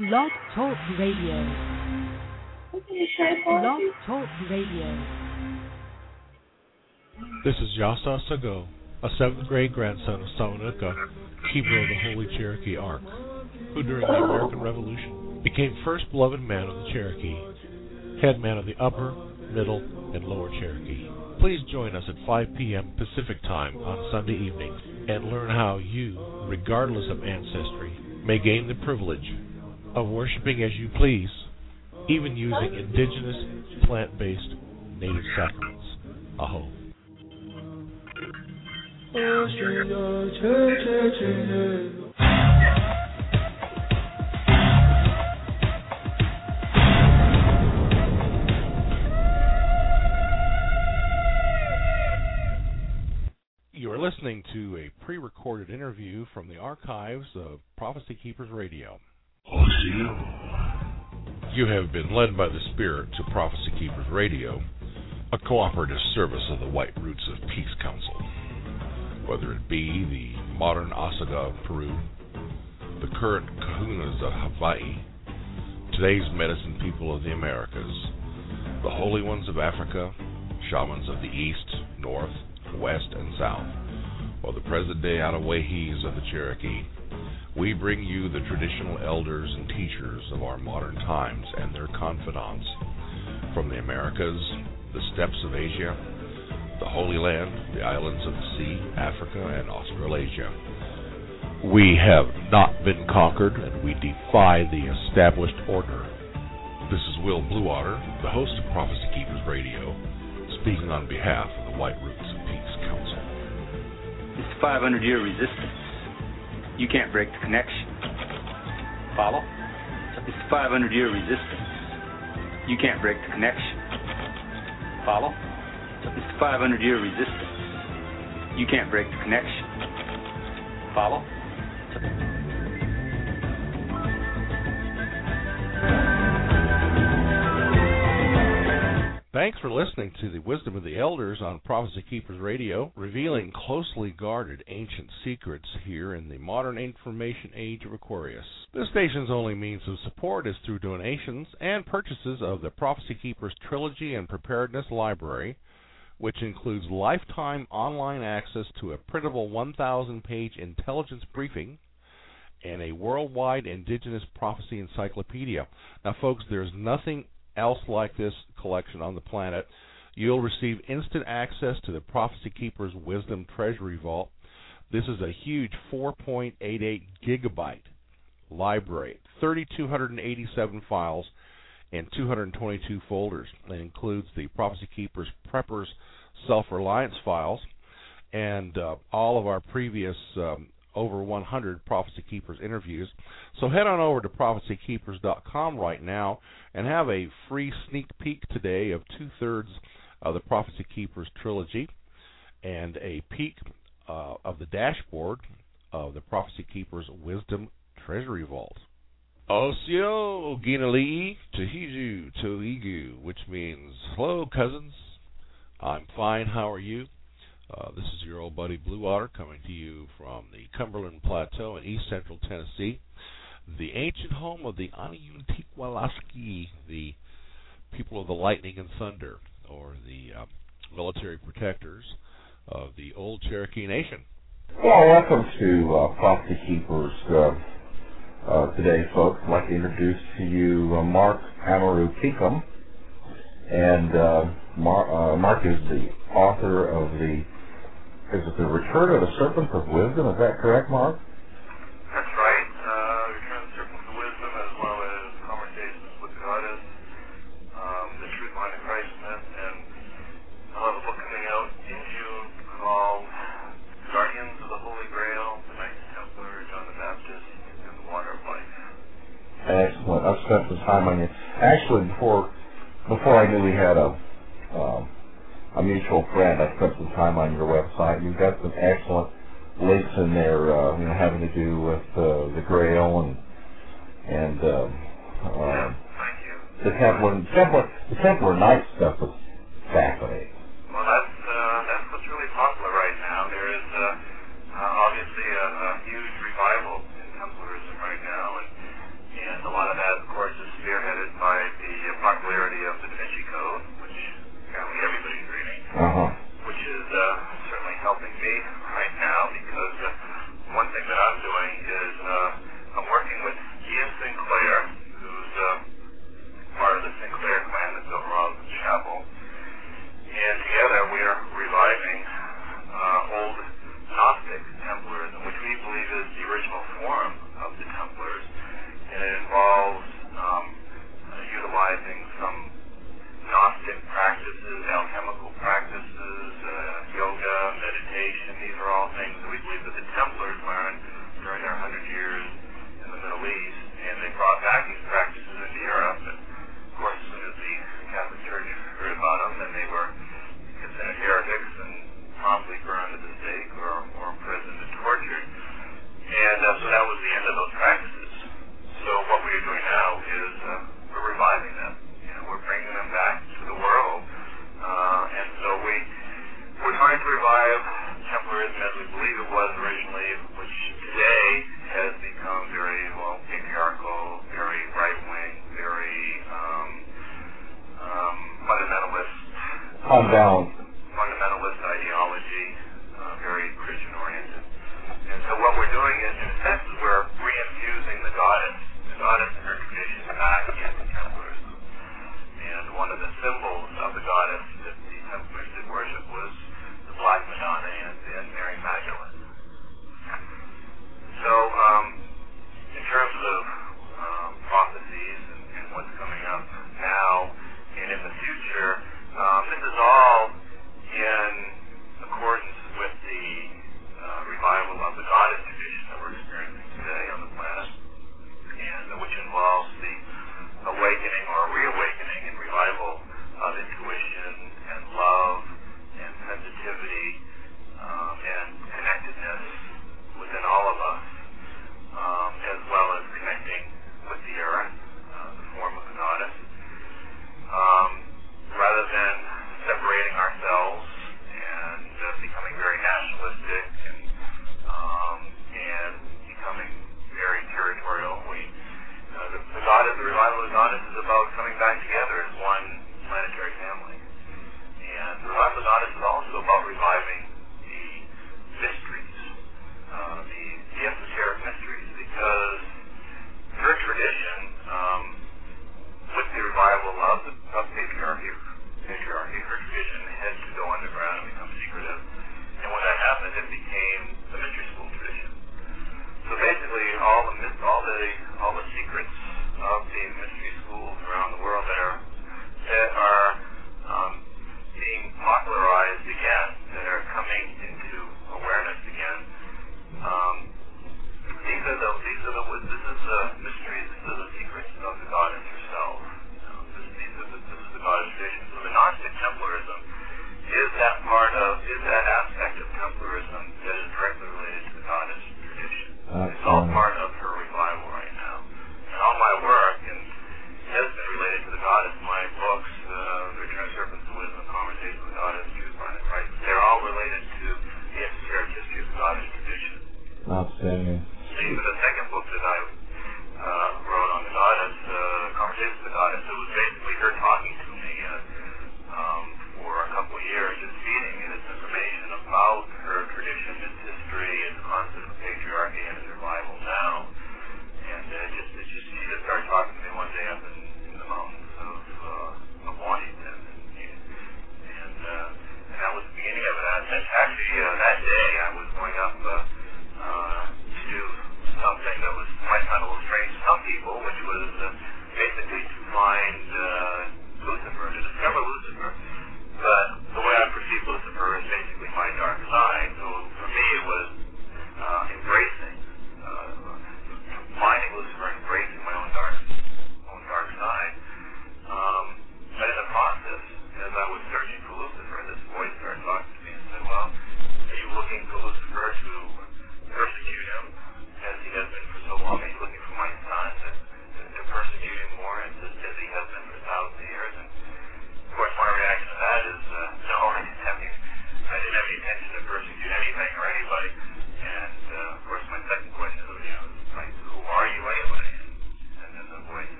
Blog Talk Radio. Blog Talk Radio. This is Yasa Sago, a 7th grade grandson of Sawanuka, keeper of the Holy Cherokee Ark, who during the American Revolution became first beloved man of the Cherokee, head man of the Upper, Middle, and Lower Cherokee. Please join us at 5 p.m. Pacific Time on Sunday evening and learn how you, regardless of ancestry, may gain the privilege of worshiping as you please, even using indigenous, plant-based, native sacraments. Aho. You are listening to a pre-recorded interview from the archives of Prophecy Keepers Radio. You have been led by the Spirit to Prophecy Keepers Radio, a cooperative service of the White Roots of Peace Council. Whether it be the modern Osaga of Peru, the current Kahunas of Hawaii, today's medicine people of the Americas, the Holy Ones of Africa, shamans of the East, North, West, and South, or the present-day Atawahis of the Cherokee, we bring you the traditional elders and teachers of our modern times and their confidants from the Americas, the steppes of Asia, the Holy Land, the islands of the sea, Africa, and Australasia. We have not been conquered, and we defy the established order. This is Will Bluewater, the host of Prophecy Keepers Radio, speaking on behalf of the White Roots of Peace Council. It's 500-year resistance. You can't break the connection. Follow? It's 500-year resistance. You can't break the connection. Follow? It's 500-year resistance. You can't break the connection. Follow? Thanks for listening to the Wisdom of the Elders on Prophecy Keepers Radio, revealing closely guarded ancient secrets here in the modern information age of Aquarius. This station's only means of support is through donations and purchases of the Prophecy Keepers Trilogy and Preparedness Library, which includes lifetime online access to a printable 1,000-page intelligence briefing and a worldwide indigenous prophecy encyclopedia. Now, folks, there's nothing else like this collection on the planet. You'll receive instant access to the Prophecy Keepers Wisdom Treasury Vault. This is a huge 4.88 gigabyte library, 3,287 files, and 222 folders. It includes the Prophecy Keepers Preppers Self-Reliance files and all of our previous over 100 Prophecy Keepers interviews. So head on over to prophecykeepers.com right now and have a free sneak peek today of 2/3 of the Prophecy Keepers trilogy and a peek of the dashboard of the Prophecy Keepers Wisdom Treasury Vault. Osio Ginalii Tahiju Toigu, which means, hello cousins, I'm fine, how are you? This is your old buddy Bluewater coming to you from the Cumberland Plateau in east central Tennessee, the ancient home of the Aniyuntikwalaski, the people of the lightning and thunder, or the military protectors of the old Cherokee Nation. Well, welcome to Prophecy Keepers today, folks. I'd like to introduce to you Mark Amaru Kickham. And Mark is the author of the Return of the Serpents of Wisdom. Is that correct, Mark? That's right. Return of the Serpents of Wisdom, as well as Conversations with the Goddess, The Truth Behind the Christ Myth, and I'll have a book coming out in June called Guardians of the Holy Grail, the Knights Templar, John the Baptist, and the Water of Life. Excellent. I've spent some time on it. Actually, before I knew we had a mutual friend, I spent some time on your website. You've got some excellent links in there, having to do with the Grail and Thank you. the Templar Knight stuff was fascinating. Well, that's what's really popular right now. There is obviously a huge revival in Templarism right now, and a lot of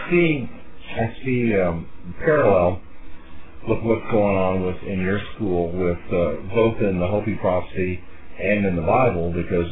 see parallel with what's going on in your school, with both in the Hopi prophecy and in the Bible, because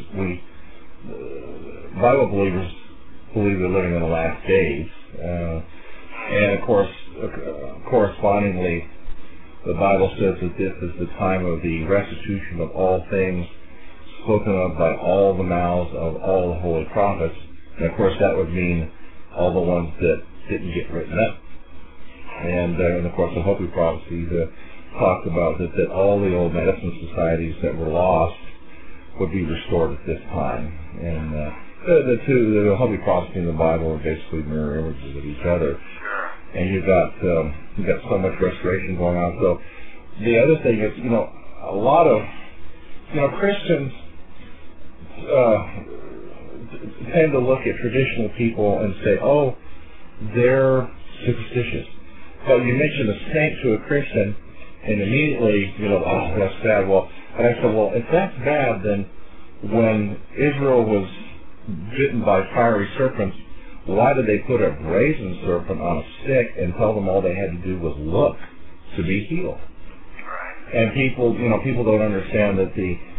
Bible believers believe we're living in the last days, and of course, correspondingly, the Bible says that this is the time of the restitution of all things spoken of by all the mouths of all the holy prophets, and of course that would mean all the ones that didn't get written up. And of course the Hopi prophecies talked about that all the old medicine societies that were lost would be restored at this time. And the Hopi prophecy and the Bible are basically mirror images of each other. And you've got so much restoration going on. So the other thing is, a lot of Christians tend to look at traditional people and say, oh, they're superstitious. But you mention a saint to a Christian, and immediately, oh, that's bad. Well, and I said, well, if that's bad, then when Israel was bitten by fiery serpents, why did they put a brazen serpent on a stick and tell them all they had to do was look to be healed? And people don't understand that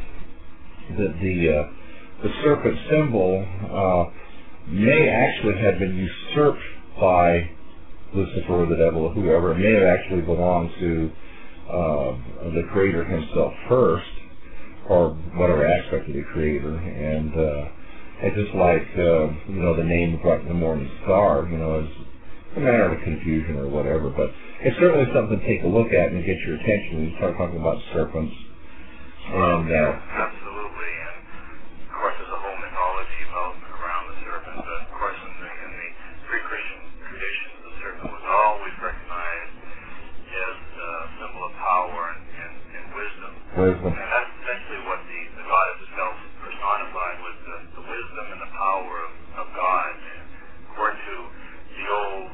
the serpent symbol may actually have been usurped by Lucifer or the devil or whoever. It may have actually belonged to the Creator himself first, or whatever aspect of the Creator. And it's just like the name of the morning star, is a matter of confusion or whatever. But it's certainly something to take a look at and get your attention when you start talking about serpents. And absolutely, and of course there's a whole mythology around the serpent. But of course, in the pre-Christian traditions, the serpent was always recognized as a symbol of power and wisdom. And that's essentially what the goddess itself personified, was the wisdom and the power of God. And according to the old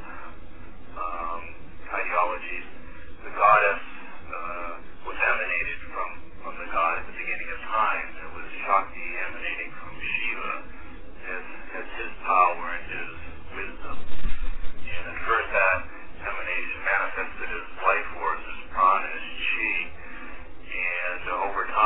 ideologies, the goddess was emanated from the god at the beginning of time. It was Shakti emanating from Shiva as his power and his wisdom. And at first that emanation manifested as life force, as prana, as chi. And over time,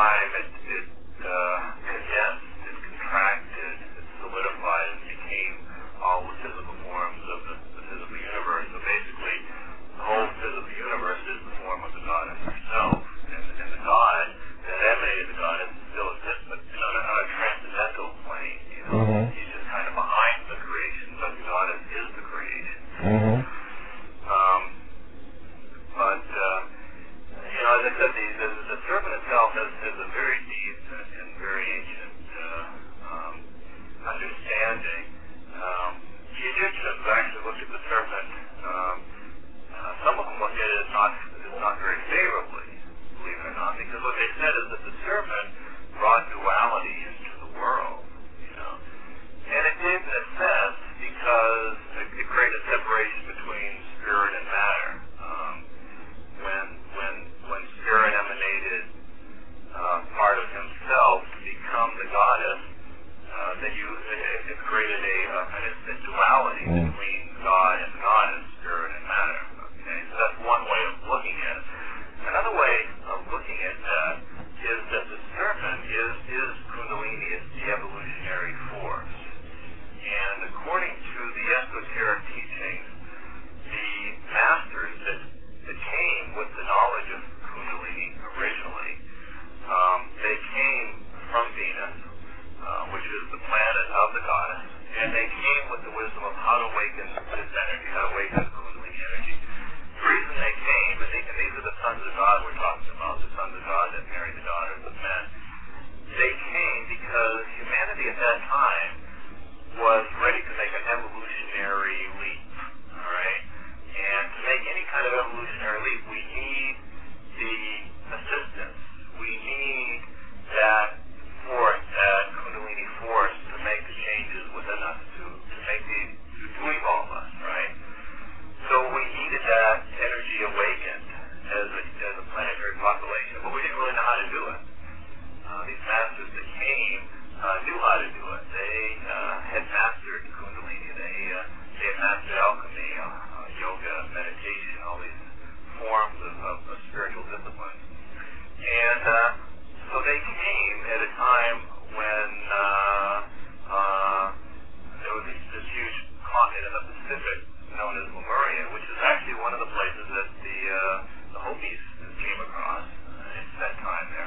Pacific, known as Lemuria, which is actually one of the places that the Hopis came across and spent time there.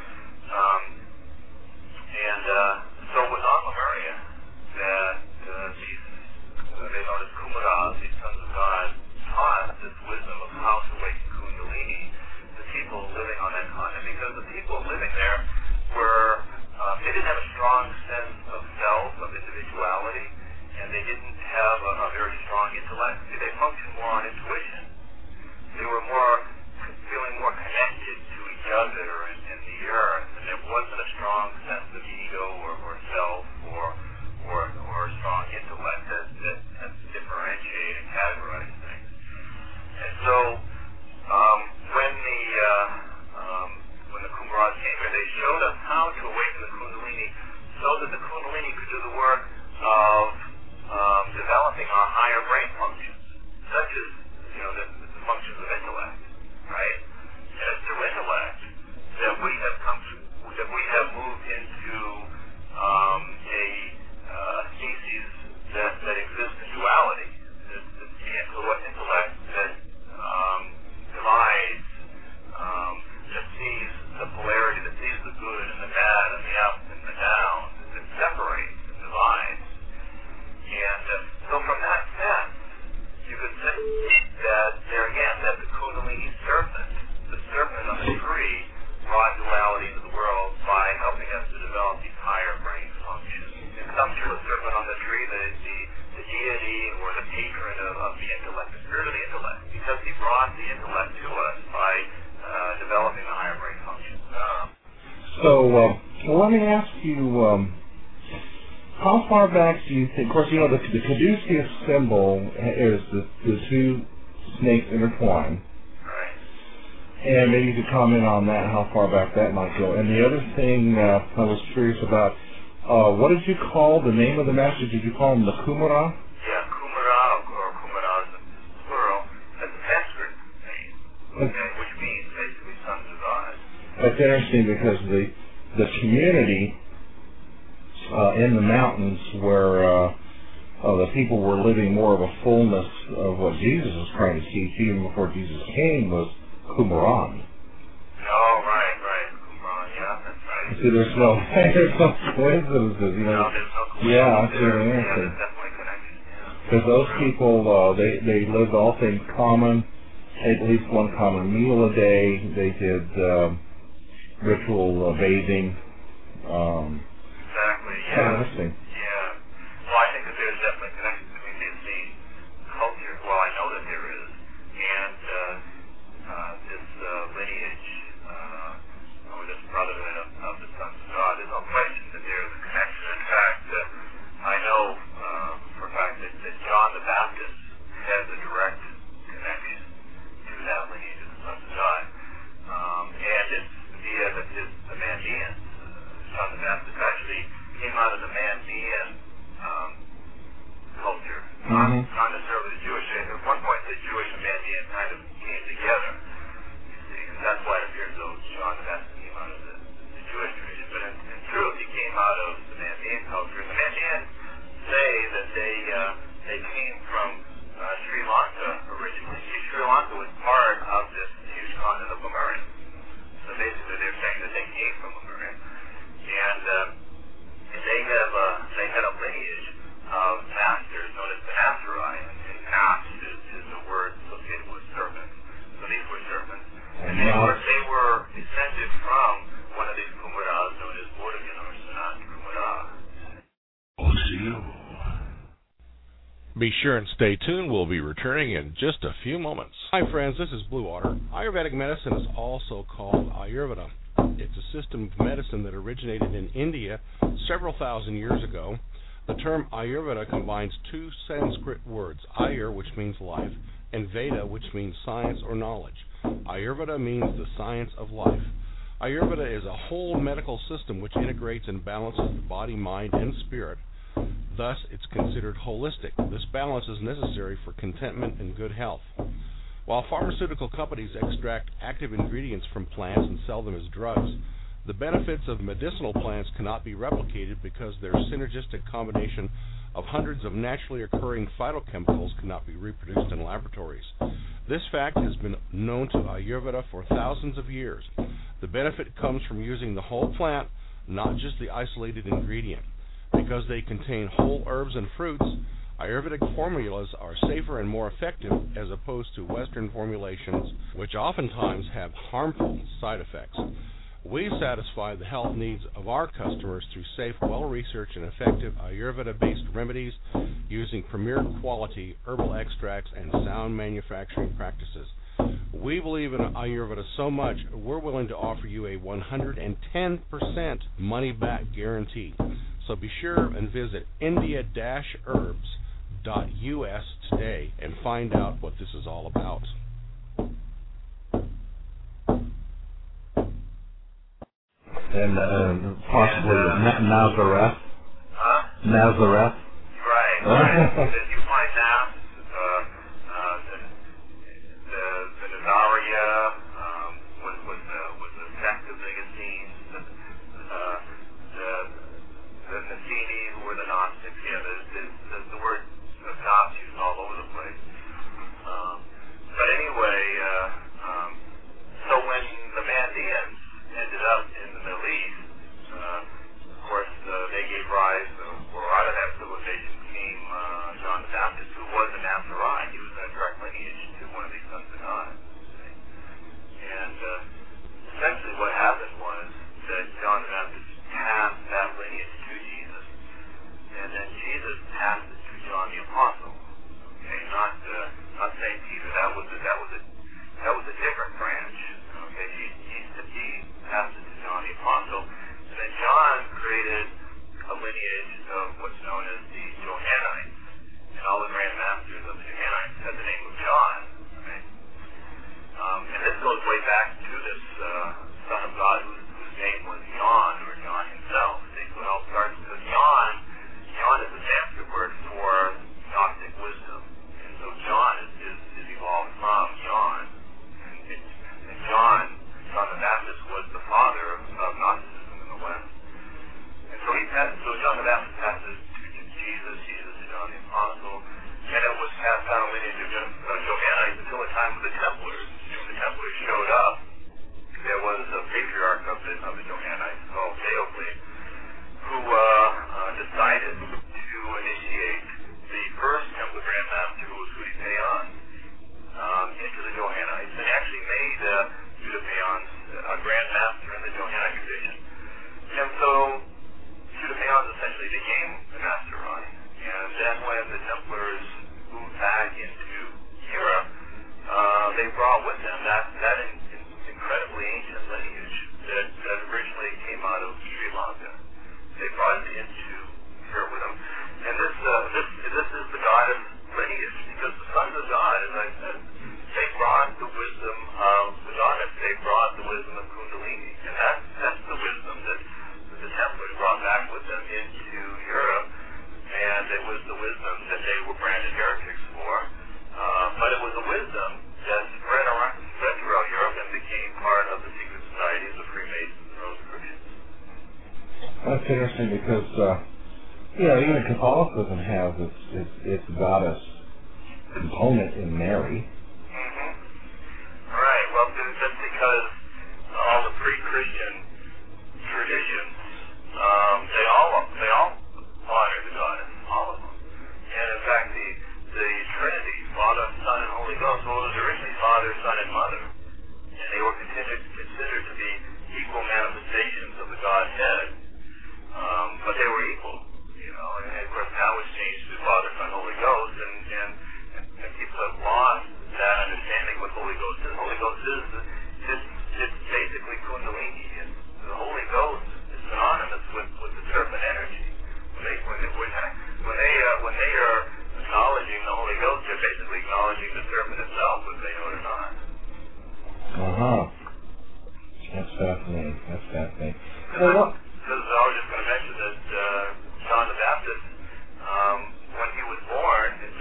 So it was on Lemuria that they known as Kumaras, these sons of God, taught this wisdom of how to awaken Kundalini to people living on that continent, because the people living there were, they didn't have a strong sense of self, of individuality, and they didn't have a very strong intellect. See, they functioned more on intuition. They were feeling more connected to each other and the earth, and there wasn't a strong sense of ego or self or a strong intellect that differentiate and categorize things. And so when the Kumaras came here, they showed us how to awaken the Kundalini so that the Kundalini could do the work of developing our higher brain functions, such as the functions of intellect, right? And it's through intellect that we have moved into a species that exists in duality. It's the intellect that divides, that sees the polarity, that sees the good and the bad and the up and the down, that separates and divides. And so from that sense, you could say that there again, that the Kundalini serpent, the serpent on the tree, brought duality to the world by helping us to develop these higher brain functions. And some sort of serpent on the tree, the deity or the patron of the intellect, the spirit of the intellect, because he brought the intellect to us by developing the higher brain functions. So let me ask you, how far back do you think, of course, the caduceus symbol is the two snakes intertwined. Right. And maybe you could comment on that, how far back that might go. And the other thing I was curious about, what did you call the name of the master? Did you call him the Kumara? Yeah, Kumara, or Kumaras in plural, that's a Sanskrit name, okay, which means basically sons of God. That's interesting because the community in the mountains where the people were living more of a fullness of what Jesus was trying to teach even before Jesus came was Qumran. Oh, right. Qumran, yeah, that's right. See, there's no coincidences, No, there's no coincidence. Yeah, that's very Yeah, interesting. there's definitely connection, yeah. Because those people, they lived all things common, ate at least one common meal a day. They did ritual bathing. Exactly, yeah. Interesting. Yeah. Well, I think that there's definitely a connection between the culture, well, I know that there is, and this lineage, or this brotherhood of the sons of God. There's no question that there is a connection. In fact, I know for a fact that John the Baptist has a direct connection to that lineage of the sons of God. And it's via the Mandeans. John the Baptist actually came out of the Mandean culture, not necessarily the Jewish. At one point, the Jewish and Mandean kind of came together. You see, and that's why it appears though John the Baptist came out of the Jewish tradition. But in truth, he came out of the Mandean culture. And the Mandeans say that they came from Sri Lanka originally. See, Sri Lanka was part of this huge continent of Lemuria. So basically, they're saying that they came from Lemuria. And they had a lineage of masters known as Benasarai, and Nas is the word associated with serpents. So these were serpents, and they were descended from one of these Kumaras known as Mordegan or Sanat Kumara. Be sure and stay tuned. We'll be returning in just a few moments. Hi friends, this is Blue Water. Ayurvedic medicine is also called Ayurveda. It's a system of medicine that originated in India several thousand years ago. The term Ayurveda combines two Sanskrit words, Ayur, which means life, and Veda, which means science or knowledge. Ayurveda means the science of life. Ayurveda is a whole medical system which integrates and balances the body, mind, and spirit. Thus, it's considered holistic. This balance is necessary for contentment and good health. While pharmaceutical companies extract active ingredients from plants and sell them as drugs, the benefits of medicinal plants cannot be replicated because their synergistic combination of hundreds of naturally occurring phytochemicals cannot be reproduced in laboratories. This fact has been known to Ayurveda for thousands of years. The benefit comes from using the whole plant, not just the isolated ingredient. Because they contain whole herbs and fruits, Ayurvedic formulas are safer and more effective as opposed to Western formulations, which oftentimes have harmful side effects. We satisfy the health needs of our customers through safe, well-researched, and effective Ayurveda-based remedies using premier quality herbal extracts and sound manufacturing practices. We believe in Ayurveda so much, we're willing to offer you a 110% money-back guarantee. So be sure and visit india-herbs.us today and find out what this is all about. And possibly Nazareth. Nazareth. Right. If you find that, the Nazaria was the sect of the Essenes, the Nassini, who were the Gnostics. Yeah, the word Gnos used all over the place. But anyway, so when the Mandeans ended up in the Middle East, of course, they gave rise, or out of that civilization came John the Baptist, who was a Nazarene. He was a direct lineage to one of these sons of God. And essentially what happened was that John the Baptist passed that lineage to Jesus, and then Jesus passed it to John the Apostle. Okay, not Saint Peter. That was a different branch. Okay, he passed it to John the Apostle, and then John created a lineage of what's known as the Johannites, and all the Grand Masters of the Johannites had the name of John. Right? And this goes way back to this Son of God whose name was John, or John himself. See, so it all starts because John is a Sanskrit word for Gnostic wisdom, and so John is evolved from John, and John the Baptist was the father of Gnosticism in the West. And so John the Baptist passed it to Jesus to John the Apostle, and it was passed down a lineage of Johannites until the time of the Templars. When the Templars showed up, there was a patriarch of the Johannites called Theophile, who decided to initiate the first Templar Grand Master, who was Hudipeon, into the Johannites, and actually made Hudipeon's a Grand Master in the Johannite tradition. And so Hudipeon essentially became the Nazarene. And then when the Templars moved back into Europe, they brought with them that incredibly ancient lineage that originally came out of Sri Lanka. They brought it into Europe with them. And this is the goddess lineage, because the sons of God, as I said, they brought the wisdom of the goddess. They brought the wisdom of Kundalini, and that's the wisdom that the Templars brought back with them into Europe. And it was the wisdom that they were branded heretics for, but it was a wisdom that spread throughout Europe and became part of the secret societies of Freemasons and Rosicrucians. That's interesting because, even Catholicism has its goddess component in Mary. Mm-hmm. Right. Well, just because all the pre-Christian traditions, they all honor the goddess, all of them. And in fact, the Trinity, Father, Son, and Holy Ghost, well, it was originally Father, Son, and Mother, and they were considered to be equal manifestations of the Godhead, but they were equal, and of course now it's changed to Father, Son, Holy Ghost, and people have lost that understanding what Holy Ghost is. Holy Ghost is it's basically Kundalini. The Holy Ghost is synonymous with the serpent energy. When they are acknowledging the Holy Ghost, they're basically acknowledging the serpent itself, whether they know it or not. That's fascinating. Because I was just going to mention that John the Baptist, when he was born,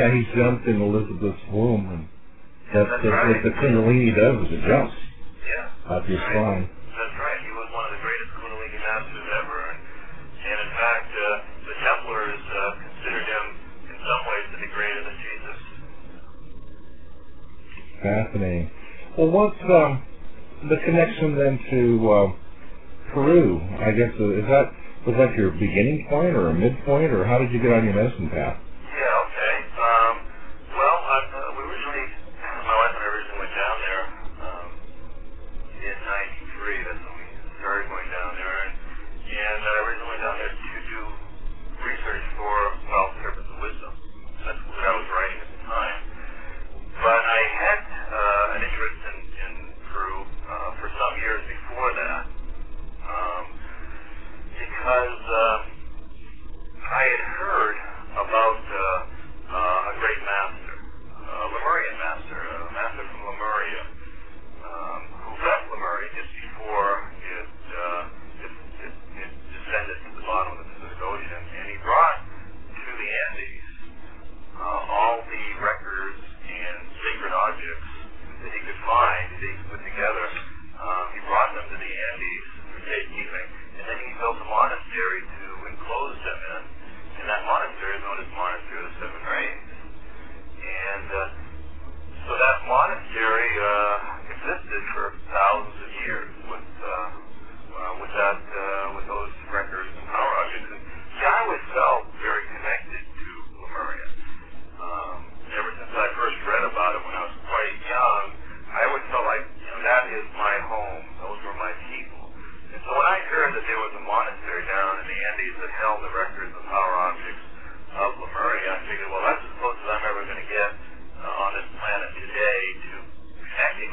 Yeah, he jumped in Elizabeth's womb, and that's right. what the Kundalini does, is it jumps Yeah. out your spine. That's right. He was one of the greatest Kundalini masters ever, and in fact, the Templars considered him in some ways to be greater than Jesus. Fascinating. Well, what's the connection then to Peru? I guess was that your beginning point or a midpoint, or how did you get on your medicine path? Yeah, okay. Well, we originally, my wife and I originally went down there in '93. That's when we started going down there, and I originally went down there to do research for Serpents of Wisdom. That's what I was writing at the time. But I had an interest in Peru for some years before that, because I had heard about a great master, a Lemurian master, a master from Lemuria, who left Lemuria just before it descended to the bottom of the Pacific Ocean, and he brought to the Andes all the records and sacred objects that he could find, that he could put together. He brought them to the Andes for safekeeping, and then he built a monastery to enclose them in, and that monastery is known as Monastery of the Seven Rays. And so that monastery existed for thousands of years with those records and power objects. And I always felt very connected to Lemuria. Ever since I first read about it when I was quite young, I always felt like, that is my home. Those were my people. And so when I heard that there was a monastery down in the Andes that held the records and power objects of Lemuria, I figured, well, that's as close as I'm ever going to get on this planet today to connecting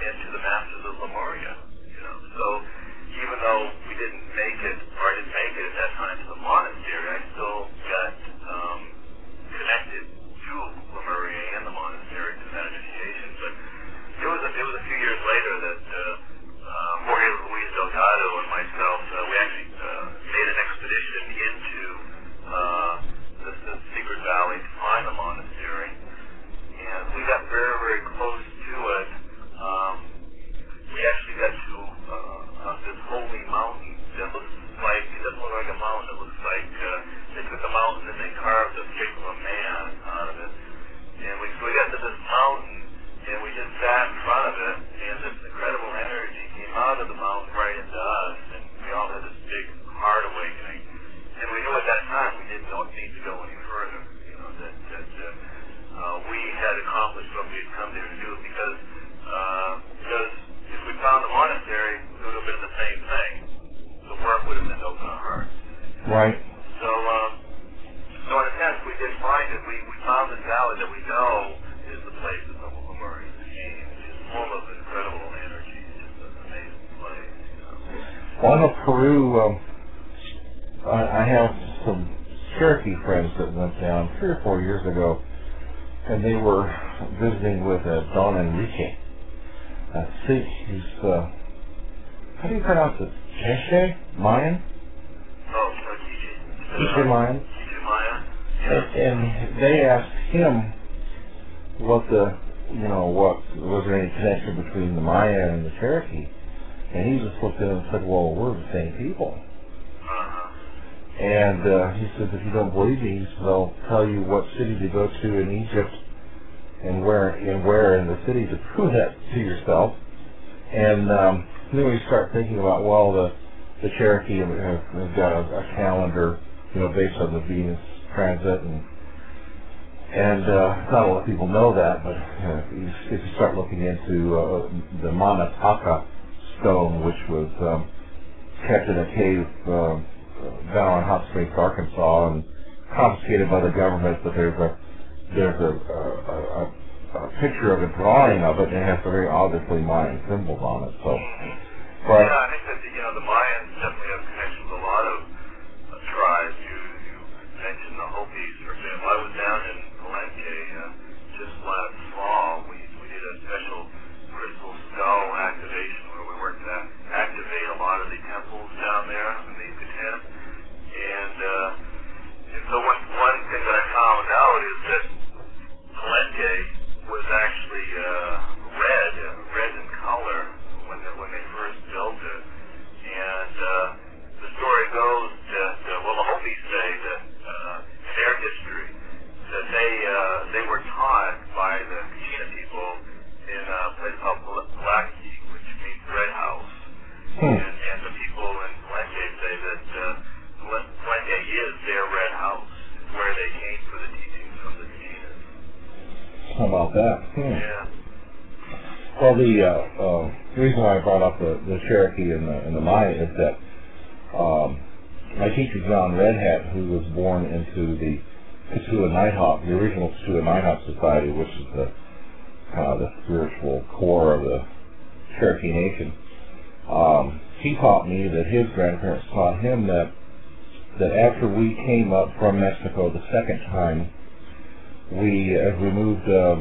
into the Masters of Lemuria. So even though we didn't make it, or I didn't make it at that time to the monastery, I still got connected to Lemuria and the monastery to that initiation. But it was a few years later that Jorge Luis Delgado and myself, we actually made an expedition into the secret valley to find the monastery, and we got very, very close to it. We actually got to this holy mountain that looks like, it doesn't look like a mountain, it looks like they took a mountain and they carved the shape of a man out of it. And so we got to this mountain, and we just sat in front of it, and this incredible energy came out of the mountain right into us, and we all had this big heart awakening. And we knew at that time we didn't need to go any further, that we had accomplished what we had come there to do, because if we found the monastery, it would have been the same thing. The work would have been to open our hearts. Right. So in a sense, we did find it. We found this valley that we know is the place that the Lemuria came, which is full of incredible energy. It's just an amazing place. Well, I know Peru, I have some Cherokee friends that went down 3 or 4 years ago, and they were visiting with Don Enrique. He's, how do you pronounce it? Cheche? Mayan? Oh, Cheche Mayan. Cheche Mayan. Yeah. And they asked him what was there any connection between the Maya and the Cherokee? And he just looked at it and said, well, we're the same people. And he says, if you don't believe me, he says, I'll tell you what city to go to in Egypt and where in the city to prove that to yourself. And then we start thinking about, well, the Cherokee have got a calendar, based on the Venus transit, and not a lot of people know that, but if you start looking into the Manataka stone, which was kept in a cave down in Hot Springs, Arkansas, and confiscated by the government, but there's a picture of a drawing of it, and it has a very obviously Mayan symbols on it. So, yeah, I think that the Mayans definitely have connections with a lot of tribes. You mentioned the Hopis, for example. I was down in Palenque just last fall. We did a special crystal skull activation where we worked to activate a lot of the temples down there in the Yucatan. And so one thing that I found out is that Palenque was actually red in color when they first built it. And the story goes that the Hopis say that in their history that they were taught by the Kachina people in a place called Palaki, which means red house. And the people in Palenque say that Palenque is their red house. It's where they came for the teachings from the Kachinas. How about that? Yeah. Well, the reason why I brought up the Cherokee and the Maya is that my teacher John Red Hat, who was born into the Kituwa Nighthawk, the original Kituwa Nighthawk Society, which is the spiritual core of the Cherokee Nation, he taught me that his grandparents taught him that after we came up from Mexico the second time, as we moved,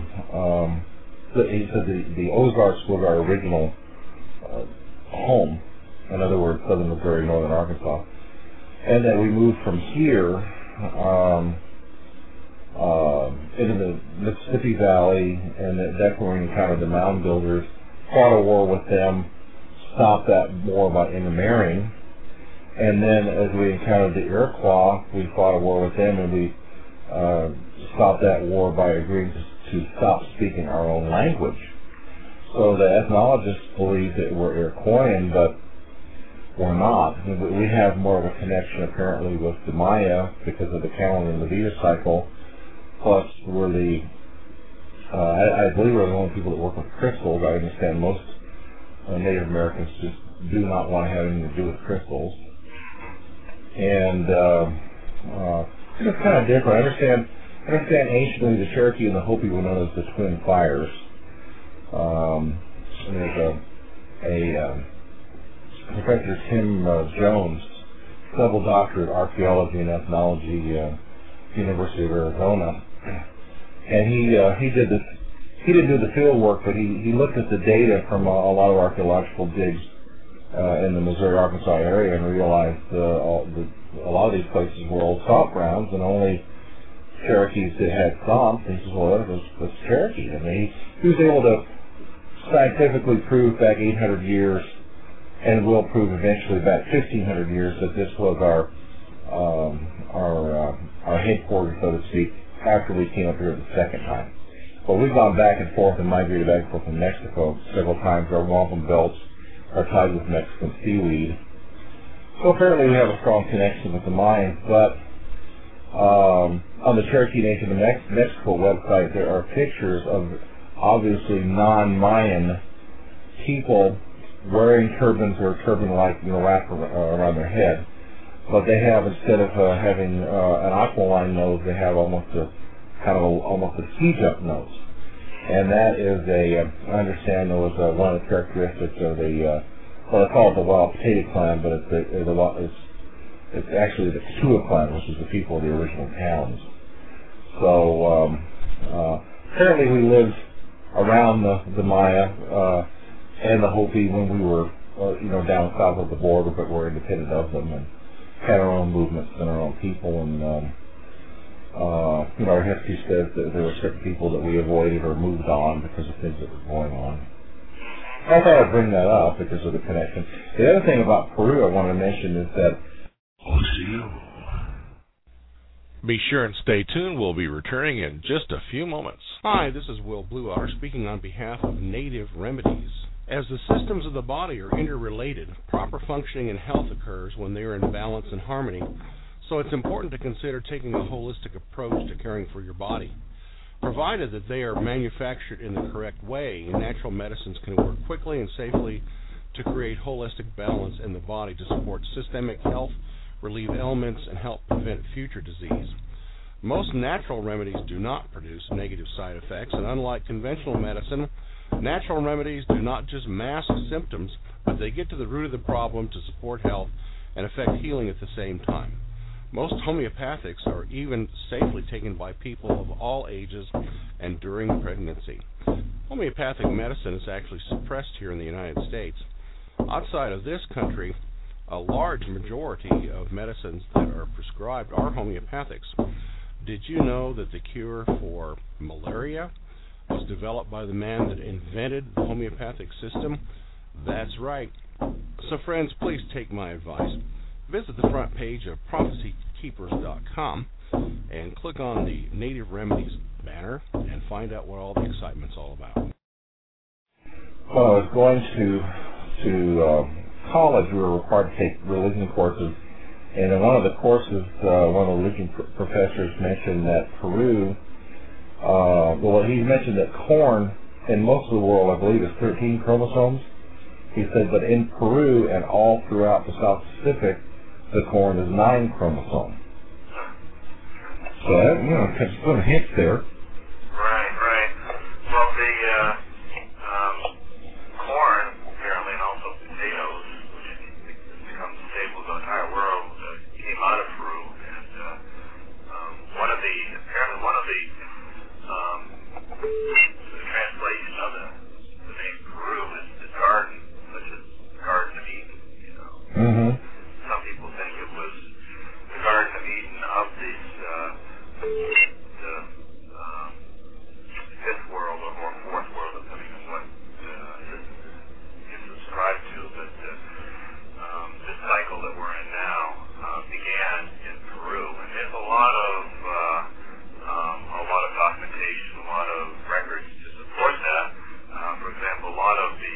he said the Ozarks was our original home. In other words, southern Missouri, northern Arkansas, and that we moved from here into the Mississippi Valley, and that's where we encountered the mound builders, fought a war with them, stopped that war by intermarrying, and then as we encountered the Iroquois, we fought a war with them, and we stopped that war by agreeing to stop speaking our own language. So the ethnologists believe that we're Iroquoian, but we're not. We have more of a connection apparently with the Maya because of the calendar and the Veda cycle. Plus, we're I believe we're the only people that work with crystals. I understand most Native Americans just do not want to have anything to do with crystals. And it's kind of different. I understand anciently the Cherokee and the Hopi were known as the Twin Fires. There's Professor Tim Jones, double doctorate archaeology and ethnology, University of Arizona, and he did this. He didn't do the field work, but he looked at the data from a lot of archaeological digs in the Missouri-Arkansas area and realized a lot of these places were old stomp grounds and only Cherokees that had stomps. And he says, well, that's Cherokee. I mean, he was able to scientifically prove back 800 years, and will prove eventually back 1,500 years, that this was our headquarters, so to speak, after we came up here the second time. Well, we've gone back and forth and migrated back and forth from Mexico several times. Our wampum belts are tied with Mexican seaweed. So apparently we have a strong connection with the Mayans, but on the Cherokee Nation of Mexico website, there are pictures of obviously non-Mayan people wearing turbans or turban-like, wrap around their head. But they have, instead of having an aquiline nose, they have almost a ski jump nose. And that is I understand there was one of the characteristics of the, well, they call it the Wild Potato Clan, but it's actually the Ktua Clan, which is the people of the original towns. So apparently we lived around the Maya and the Hopi when we were, down south of the border, but we're independent of them and had our own movements and our own people. And our history says that there were certain people that we avoided or moved on because of things that were going on. I thought I'd bring that up because of the connection. The other thing about Peru I wanted to mention is that... Be sure and stay tuned. We'll be returning in just a few moments. Hi, this is Will Blue Otter speaking on behalf of Native Remedies. As the systems of the body are interrelated, proper functioning and health occurs when they are in balance and harmony. So it's important to consider taking a holistic approach to caring for your body. Provided that they are manufactured in the correct way, natural medicines can work quickly and safely to create holistic balance in the body to support systemic health, relieve ailments, and help prevent future disease. Most natural remedies do not produce negative side effects, and unlike conventional medicine, natural remedies do not just mask symptoms, but they get to the root of the problem to support health and affect healing at the same time. Most homeopathics are even safely taken by people of all ages and during pregnancy. Homeopathic medicine is actually suppressed here in the United States. Outside of this country, a large majority of medicines that are prescribed are homeopathics. Did you know that the cure for malaria was developed by the man that invented the homeopathic system? That's right. So friends, please take my advice. Visit the front page of prophecykeepers.com and click on the Native Remedies banner and find out what all the excitement's all about. Well, I was going to college. We were required to take religion courses, and in one of the courses, one of the religion professors mentioned that Peru, he mentioned that corn in most of the world, I believe, is 13 chromosomes. He said, but in Peru and all throughout the South Pacific, the corn is 9 chromosomes. So that, some hints there. Right. Well, the corn, apparently, and also potatoes, which has become the staple of the entire world, came out of Peru. And one of the translation of the name Peru is garden, such as Garden of Eden. Mm-hmm. Some people think it was the Garden of Eden of the fifth world or fourth world, depending on what you subscribe to. But this cycle that we're in now began in Peru, and there's a lot of documentation, a lot of records to support that. For example, a lot of the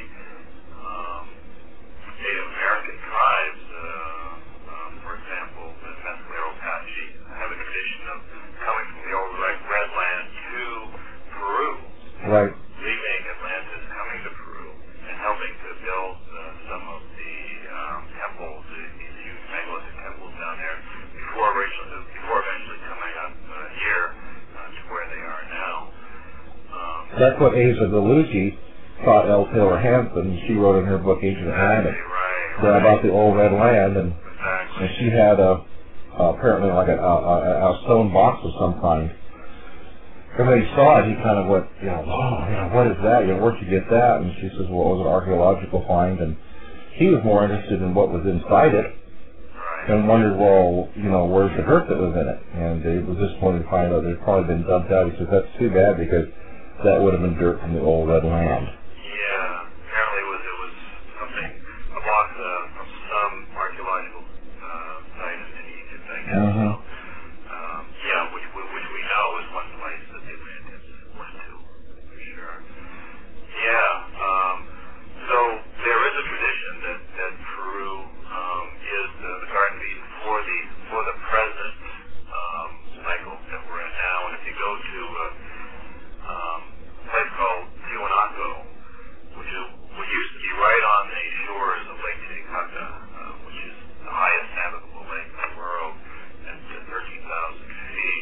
Native American tribes, for example, the Mescalero Apache, have a tradition of coming from the old Redland to Peru, right, leaving Atlantis, coming to Peru, and helping to build some of the temples, these huge megalithic temples down there, before eventually coming up here to where they are now. That's what Asa Gallucci taught L. Taylor Hanson. She wrote in her book Ancient Alignment. Right. about the old red land, and Exactly. and she had apparently like a stone box of some kind. Everybody saw it, he kind of went, oh, what is that? Where'd you get that? And she says, well, it was an archaeological find, and he was more interested in what was inside it, Right. and wondered, well, where's the dirt that was in it? And it was disappointed to find out it had probably been dumped out. He says, that's too bad, because that would have been dirt from the old red land. Yeah. Apparently it was something, a box from some archaeological site in Egypt, I guess. Mhm. So, which we know is one place that the Atlanteans went to, for sure. Yeah. So there is a tradition that Peru is the Garden of Eden for the present cycle that we're in now. And if you go to a place called Tiwanaku, which used to be right on the shores of Lake Titicaca, which is the highest navigable lake in the world, at 13,000 feet.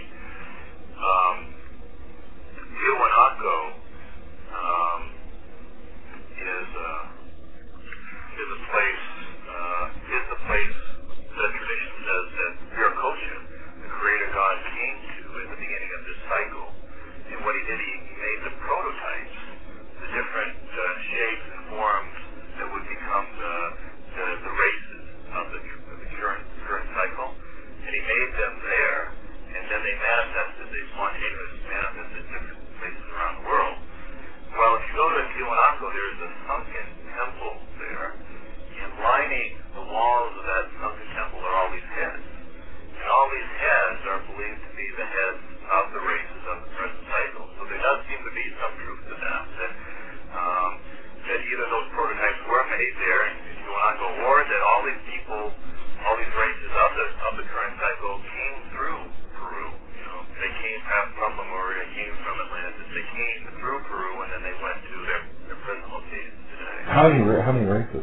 Tiwanaku is the place that tradition says that Viracocha, the creator god, came to at the beginning of this cycle. And what he did, he made the prototypes, the different shapes and forms that would become the races of the current cycle. And he made them there, and then they manifested, they spontaneously manifested in different places around the world. Well, if you go to Tiwanaku, there's a sunken temple there, and lining the walls of that sunken temple are all these heads. And all these heads are believed to be the heads of the races of the present cycle. So there does seem to be some truth to that either those prototypes were made there in Tiwanaku, or that all these people, all these races of the current cycle came through Peru. They came from Lemuria, came from Atlantis, they came through Peru, and then they went to their present locations today. How many races?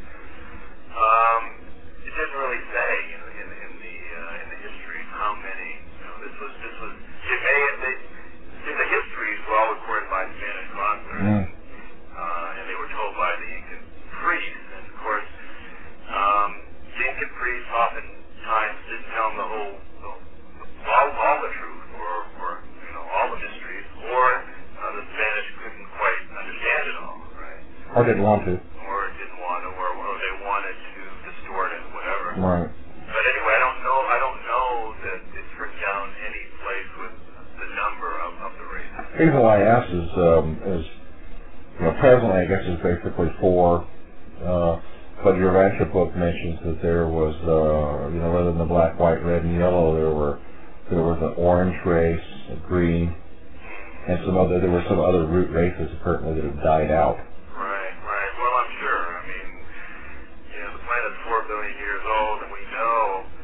It didn't really say, in the history how many. This was. It may have been, in the histories were all recorded by Spanish chroniclers, and they were told by the Incan priests. And of course, the Incan priests oftentimes didn't tell them all the truth, or all the mysteries, or the Spanish couldn't quite understand it all, right? Or didn't want to. Or didn't want to, or they wanted to distort it, whatever. Right. But anyway, I don't know that it's written down any place with the number of the races. The reason why I asked is presently I guess it's basically 4, but your Rancho book mentions that there was, rather than the black, white, red, and yellow, there was an orange race, a green, and there were some other root races apparently that have died out. Right. Well, I'm sure. I mean, the planet's 4 billion years old, and we know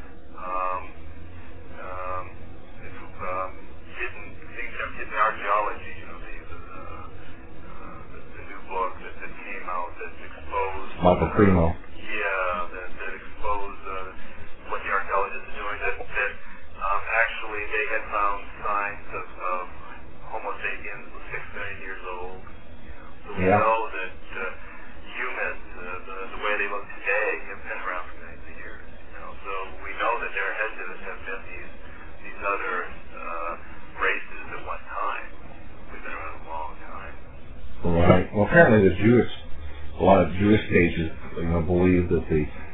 hidden archaeology. The new book that came out that exposed Michael Cremo. That exposed what the archaeologists are doing. That actually they had found signs of Homo sapiens was 6 million years old. So we know that humans, the way they look today, have been around for millions of years. So we know that there had to have been these other races at one time. We've been around a long time. Right. Well, apparently a lot of Jewish sages, believe that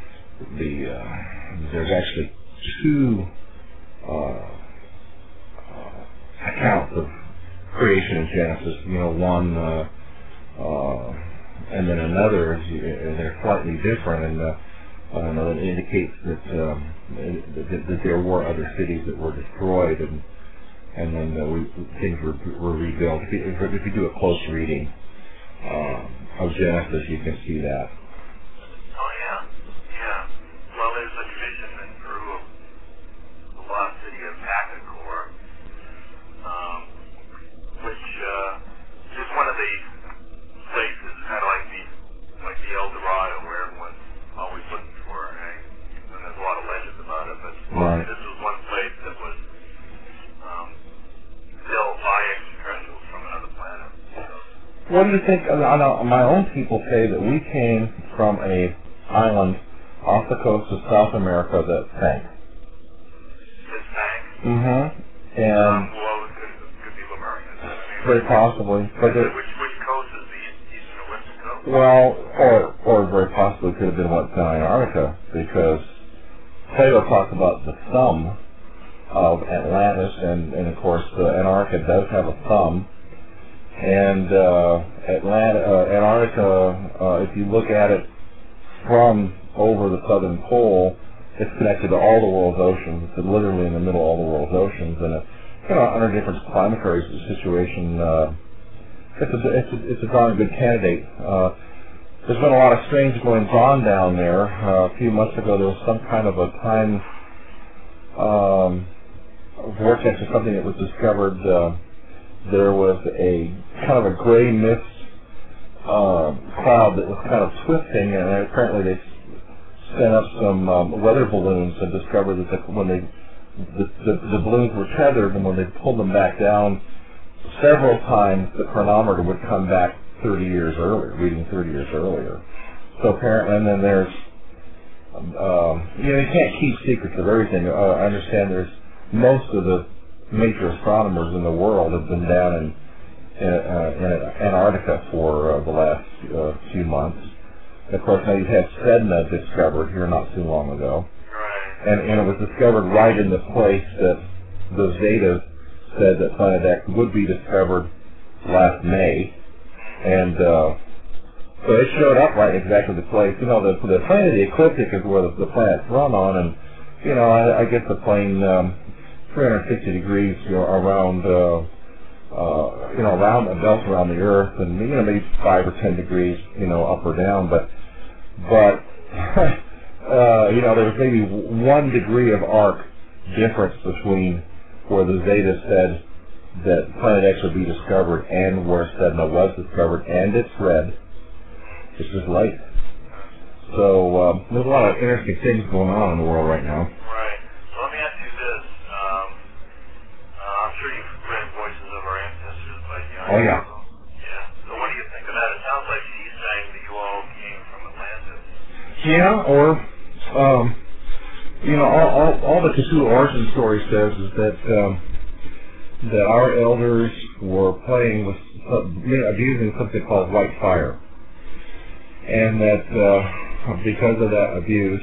there's actually 2 accounts of creation in Genesis. One, and then another, and they're slightly different, and it indicates that there were other cities that were destroyed, and then things were rebuilt. If you do a close reading of Genesis, you can see that. Oh yeah. Well, there's a tradition in Peru of the lost city of Acacor, which is one of the places, kind of like the El Dorado, where everyone's always looking for, right? And there's a lot of legends about it, but this was one place that was built by extraterrestrials from another planet. What do you think? My own people say that we came from an island off the coast of South America that sank. It sank? Mm-hmm. And well, it could be Lemuria. very possibly. But which coast is the eastern or western coast? Well, or very possibly could have been what's now Antarctica, because Plato talks about the thumb of Atlantis, and of course Antarctica does have a thumb. And Antarctica, if you look at it from over the southern pole, it's connected to all the world's oceans. It's literally in the middle of all the world's oceans, and under different climatory situation, it's a darn good candidate. There's been a lot of strange goings on down there. A few months ago, there was some kind of a time vortex or something that was discovered. There was a kind of a gray mist cloud that was kind of twisting, and apparently they sent up some weather balloons and discovered that when the balloons were tethered, and when they pulled them back down several times, the chronometer would come back 30 years earlier, reading 30 years earlier. So apparently, and then there's, you can't keep secrets of everything. I understand there's most of the major astronomers in the world have been down in Antarctica for the last few months. Of course, now you've had Sedna discovered here not too long ago. Right. And it was discovered right in the place that the Zeta said that Planet X would be discovered last May. And so it showed up right exactly the place. The plane of the ecliptic is where the planets run on, and I get the plane 360 degrees around around a belt around the Earth, and maybe 5 or 10 degrees up or down, but there was maybe 1 degree of arc difference between where the Zeta said that Planet X would be discovered and where Sedna was discovered, and it's red. It's just light. So there's a lot of interesting things going on in the world right now. Right. So let me ask you this. I'm sure you've read Voices of Our Ancestors by Young. Oh, yeah. Yeah. So what do you think of that? It sounds like he's saying that you all came from Atlantis. Yeah, or all the Cthulhu origin story says is that our elders were playing with, abusing something called white fire, and that because of that abuse,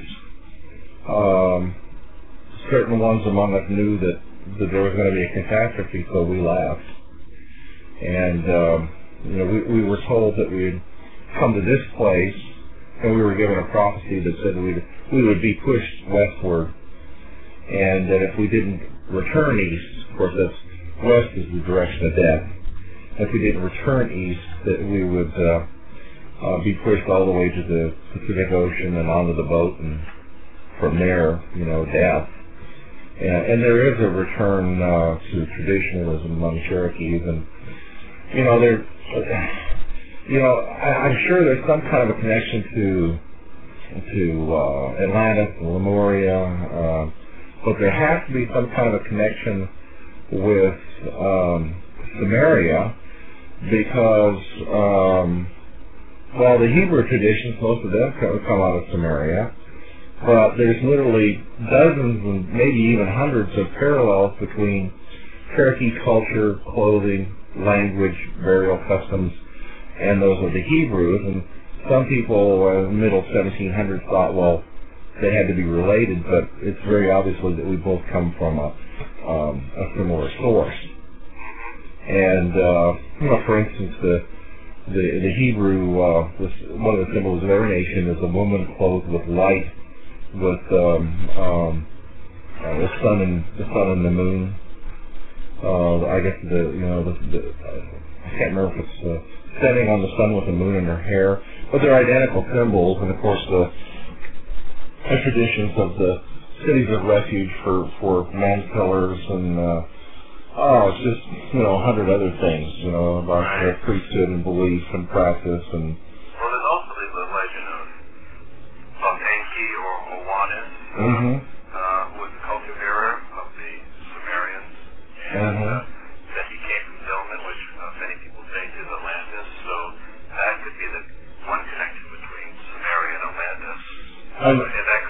certain ones among us knew that there was going to be a catastrophe, so we left. And we were told that we'd come to this place, and we were given a prophecy that said we would be pushed westward, and that if we didn't return east, of course that's west is the direction of death. If we didn't return east, that we would be pushed all the way to the Pacific Ocean and onto the boat, and from there, death. And there is a return to traditionalism among Cherokees, and I'm sure there's some kind of a connection to Atlantis and Lemuria, but there has to be some kind of a connection with Samaria, because while the Hebrew traditions, most of them come out of Samaria, but there's literally dozens and maybe even hundreds of parallels between Cherokee culture, clothing, language, burial customs, and those of the Hebrews. And some people in the middle 1700s thought, well, they had to be related, but it's very obviously that we both come from a similar source. And for instance, the Hebrew, one of the symbols of their nation is a woman clothed with light, with the sun and the moon. I guess I can't remember if it's standing on the sun with the moon in her hair, but they're identical symbols. And of course, the traditions of the cities of refuge for man killers, and it's just 100 other things, about their priesthood and belief and practice. And well, there's also the legend of Enki or Oannes, who was the cultivator of the Sumerians, and that he came from Zilman, which many people think is Atlantis. So that could be the one connection between Sumeria and Atlantis, and that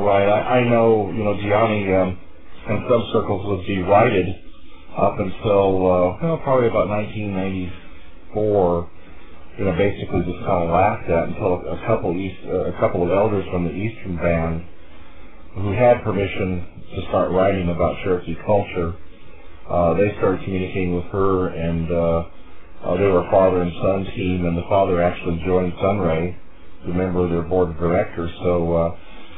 Right. I know, Gianni in some circles was derided up until, probably about 1994. Basically just kind of laughed at until a couple of elders from the Eastern Band who had permission to start writing about Cherokee culture. They started communicating with her, and they were a father and son team, and the father actually joined Sunray, a member of their board of directors. So,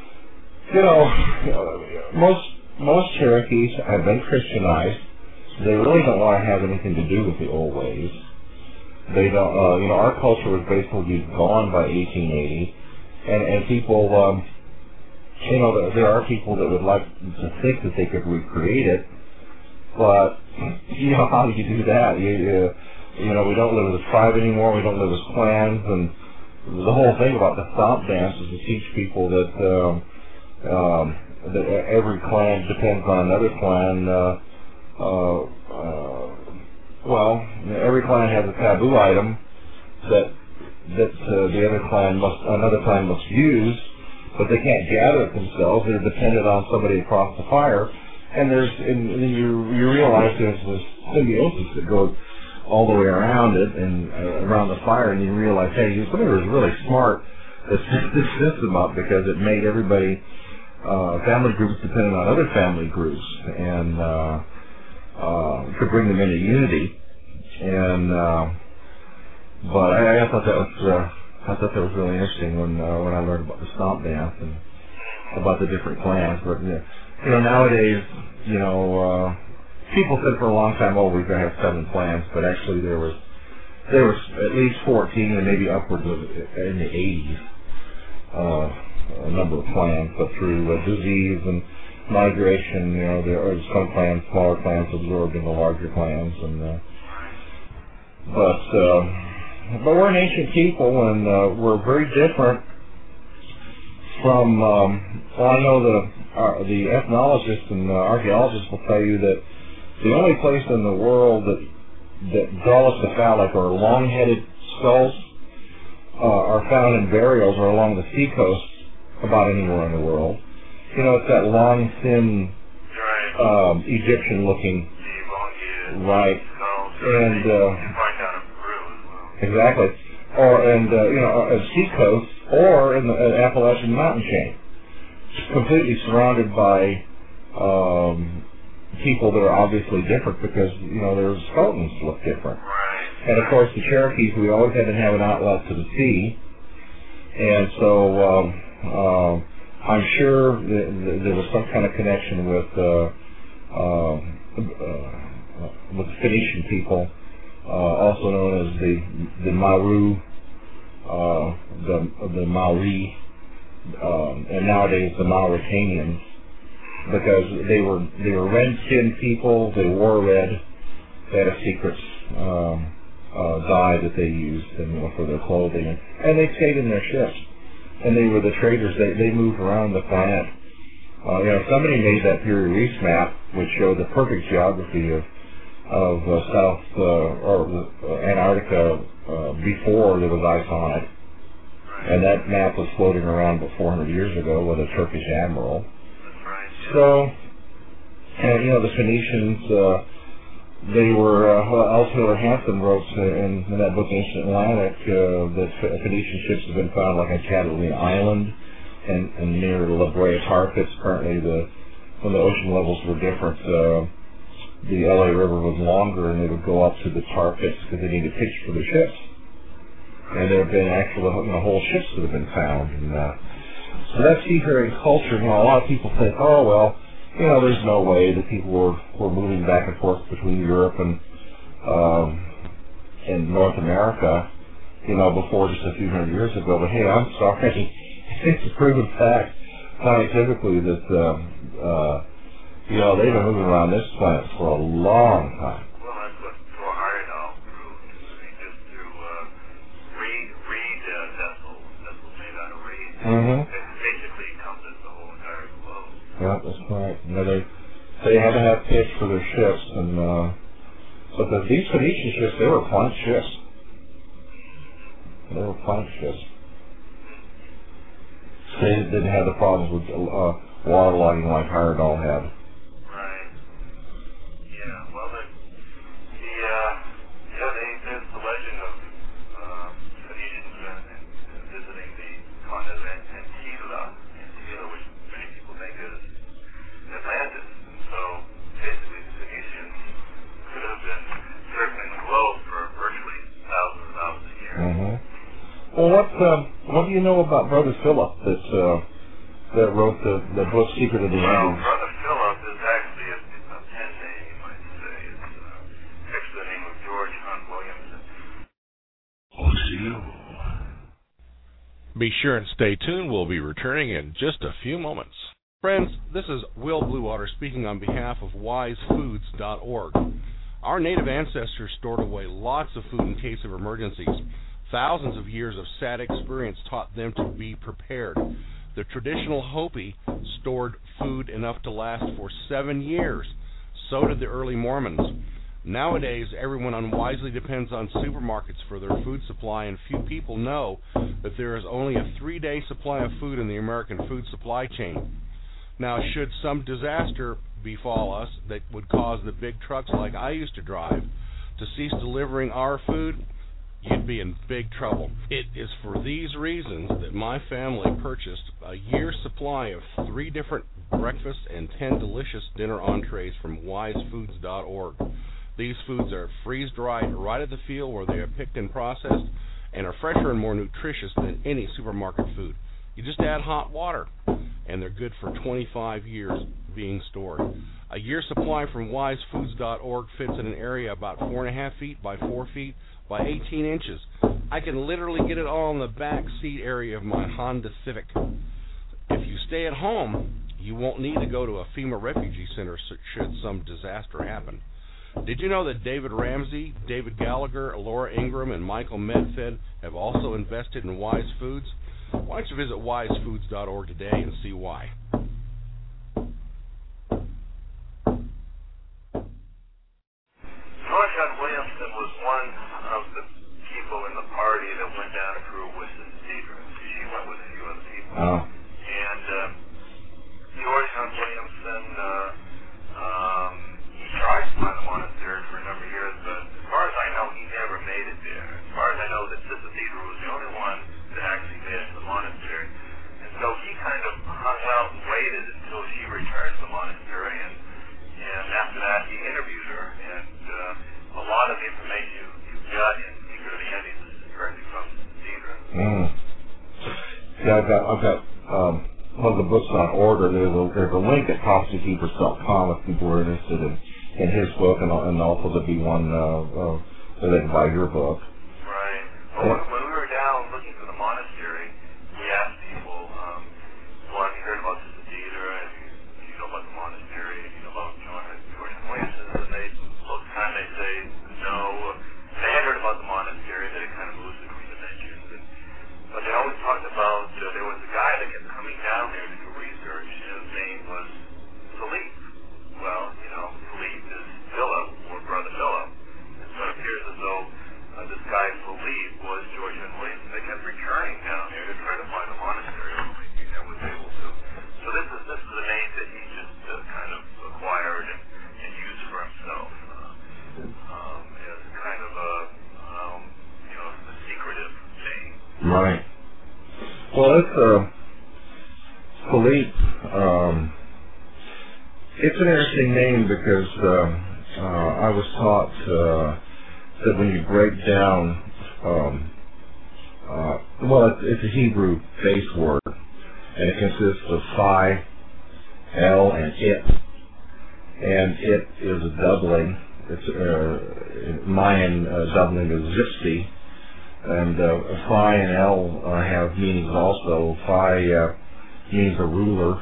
most Cherokees have been Christianized. They really don't want to have anything to do with the old ways. They don't, our culture was basically gone by 1880, and people, there are people that would like to think that they could recreate it, but, how do you do that? We don't live as a tribe anymore, we don't live as clans, and the whole thing about the stomp dance is to teach people that, that every clan depends on another clan. Every clan has a taboo item that another clan must use, but they can't gather it themselves. They're dependent on somebody across the fire, and you realize there's this symbiosis that goes all the way around it and around the fire, and you realize, hey, somebody was really smart that set this system up because it made everybody family groups dependent on other family groups, and to bring them into unity. And but I thought that was really interesting when I learned about the stomp dance and about the different clans. But nowadays, people said for a long time, oh, we've got to have 7 clans, but actually there was at least 14 and maybe upwards of in the 80s a number of clans, but through disease and migration, there are some clans, smaller clans absorbed in the larger clans, and but we're an ancient people, and we're very different from. I know the ethnologists and archaeologists will tell you that the only place in the world that dollocephallic or long-headed skulls are found in burials or along the seacoast about anywhere in the world. It's that long, thin, Egyptian-looking, right, and exactly, a seacoast or in the Appalachian mountain chain, completely surrounded by people that are obviously different because their skeletons look different. And of course, the Cherokees, we always had to have an outlet to the sea, and so I'm sure there was some kind of connection with the Phoenician people, also known as the Maru, the Maori, and nowadays the Mauritanians, because they were red-skinned people. They wore red. They had a secret dye that they used for their clothing, and they stayed in their ships. And they were the traders. They moved around the planet. Somebody made that Piri Reis map, which showed the perfect geography of South or Antarctica before there was ice on it. And that map was floating around about 400 years ago with a Turkish admiral. So, the Phoenicians. They were, Elsmiller Hampton wrote in that book, Ancient Atlantic, that Phoenician ships have been found like on Catalina Island and near La Brea Tarpets. Apparently, when the ocean levels were different, the LA River was longer and they would go up to the Tarpets because they needed pitch for the ships. And there have been actual whole ships that have been found. And so that's seafaring culture. A lot of people think, oh, well, there's no way that people were moving back and forth between Europe and North America, before just a few hundred years ago. But hey, I'm sorry. It's a proven fact scientifically that, they've been moving around this planet for a long time. Well, that's what Thor Heyerdahl proved. Just through reed vessels made out of reed. Mm-hmm. It basically encompassed the whole entire globe. Yeah, that's right. They had to have pitch for their ships, and but these Phoenician ships, they were plank ships. they didn't have the problems with waterlogging like Heyerdahl had. Right. Yeah. Well, there's the legend of Phoenicians visiting the continent of Antila, which many people think is Atlantis. And so basically, the Phoenicians could have been circling the globe for virtually thousands and thousands of years. Mm-hmm. Well, what do you know about Brother Philip that wrote the book Secret of the Indies? Well, Brother Philip is actually a pen name, you might say. It's next to the name of George Hunt Williamson. Be sure and stay tuned. We'll be returning in just a few moments. Friends, this is Will Bluewater speaking on behalf of wisefoods.org. Our native ancestors stored away lots of food in case of emergencies. Thousands of years of sad experience taught them to be prepared. The traditional Hopi stored food enough to last for 7 years. So did the early Mormons. Nowadays, everyone unwisely depends on supermarkets for their food supply, and few people know that there is only a 3-day supply of food in the American food supply chain. Now, should some disaster befall us that would cause the big trucks like I used to drive to cease delivering our food, you'd be in big trouble. It is for these reasons that my family purchased a year's supply of 3 different breakfasts and 10 delicious dinner entrees from wisefoods.org. These foods are freeze-dried right at the field where they are picked and processed and are fresher and more nutritious than any supermarket food. You just add hot water, and they're good for 25 years being stored. A year's supply from wisefoods.org fits in an area about 4.5 feet by 4 feet by 18 inches. I can literally get it all in the back seat area of my Honda Civic. If you stay at home, you won't need to go to a FEMA refugee center should some disaster happen. Did you know that David Ramsey, David Gallagher, Laura Ingram, and Michael Medfed have also invested in Wise Foods? Why don't you visit wisefoods.org today and see why. George Hunt Williamson was one of the people in the party that went down through Wisdom Cathedral. She went with a few other people. Oh. And George Hunt Williamson, he tried to find the monastery for a number of years, but as far as I know, he never made it there. As far as I know, that this cathedral was the only one that actually made it to the monastery. And so he kind of hung out and waited until she returned to the monastery, and after that, he interviewed her. And a lot of the information you got in Secret of the Indies is directly from the cathedral. Yeah, I've got one of the books on order. There's a link at prophecykeepers.com if people are interested in his book, and also there'll be one so they can buy your book. Right. Well, when we were down looking for the monastery, we asked people, well, have you heard about this cathedral, and do you know about the monastery, and do you know about George Williamson? And they most of the time they say no. They had heard about the monastery, that it kind of moves between dimensions, but they always talked about there was a guy that kept coming down there to do research, and his name was Philippe. Well, Philippe is Philip, or Brother Philip. And so it appears as though this guy Philippe was George Hunt Williamson. They kept returning down there to try to find the monastery, and he was able to. So this is a name that he just kind of acquired and used for himself as kind of a secretive name. Right. Well, it's Philippe. It's an interesting name because I was taught that when you break down, it's a Hebrew base word, and it consists of Phi, El, and It. And It is a doubling. It's Mayan doubling is Zipsi. And Phi and El have meanings also. Phi means a ruler.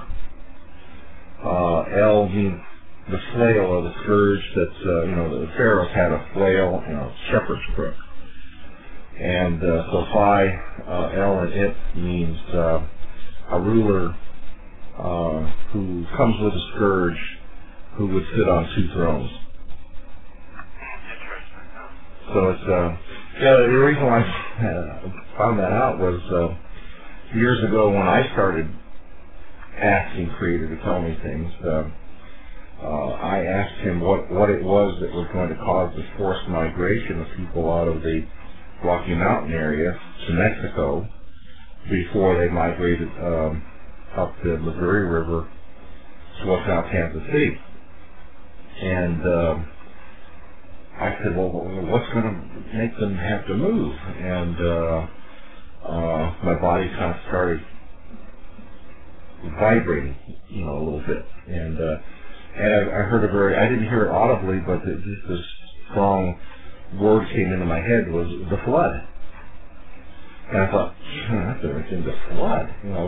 El means the flail or the scourge that's, the pharaohs had a flail and a shepherd's crook. And so Phi, El, and It means a ruler who comes with a scourge who would sit on 2 thrones. So it's, the reason why I found that out was, years ago when I started asking Creator to tell me things, I asked him what it was that was going to cause this forced migration of people out of the Rocky Mountain area to Mexico before they migrated up the Missouri River to what's now Kansas City. And I said, well, what's going to make them have to move? And my body kind of started vibrating, a little bit. And I heard I didn't hear it audibly, but just this strong word came into my head was the flood. And I thought, that's everything, the flood.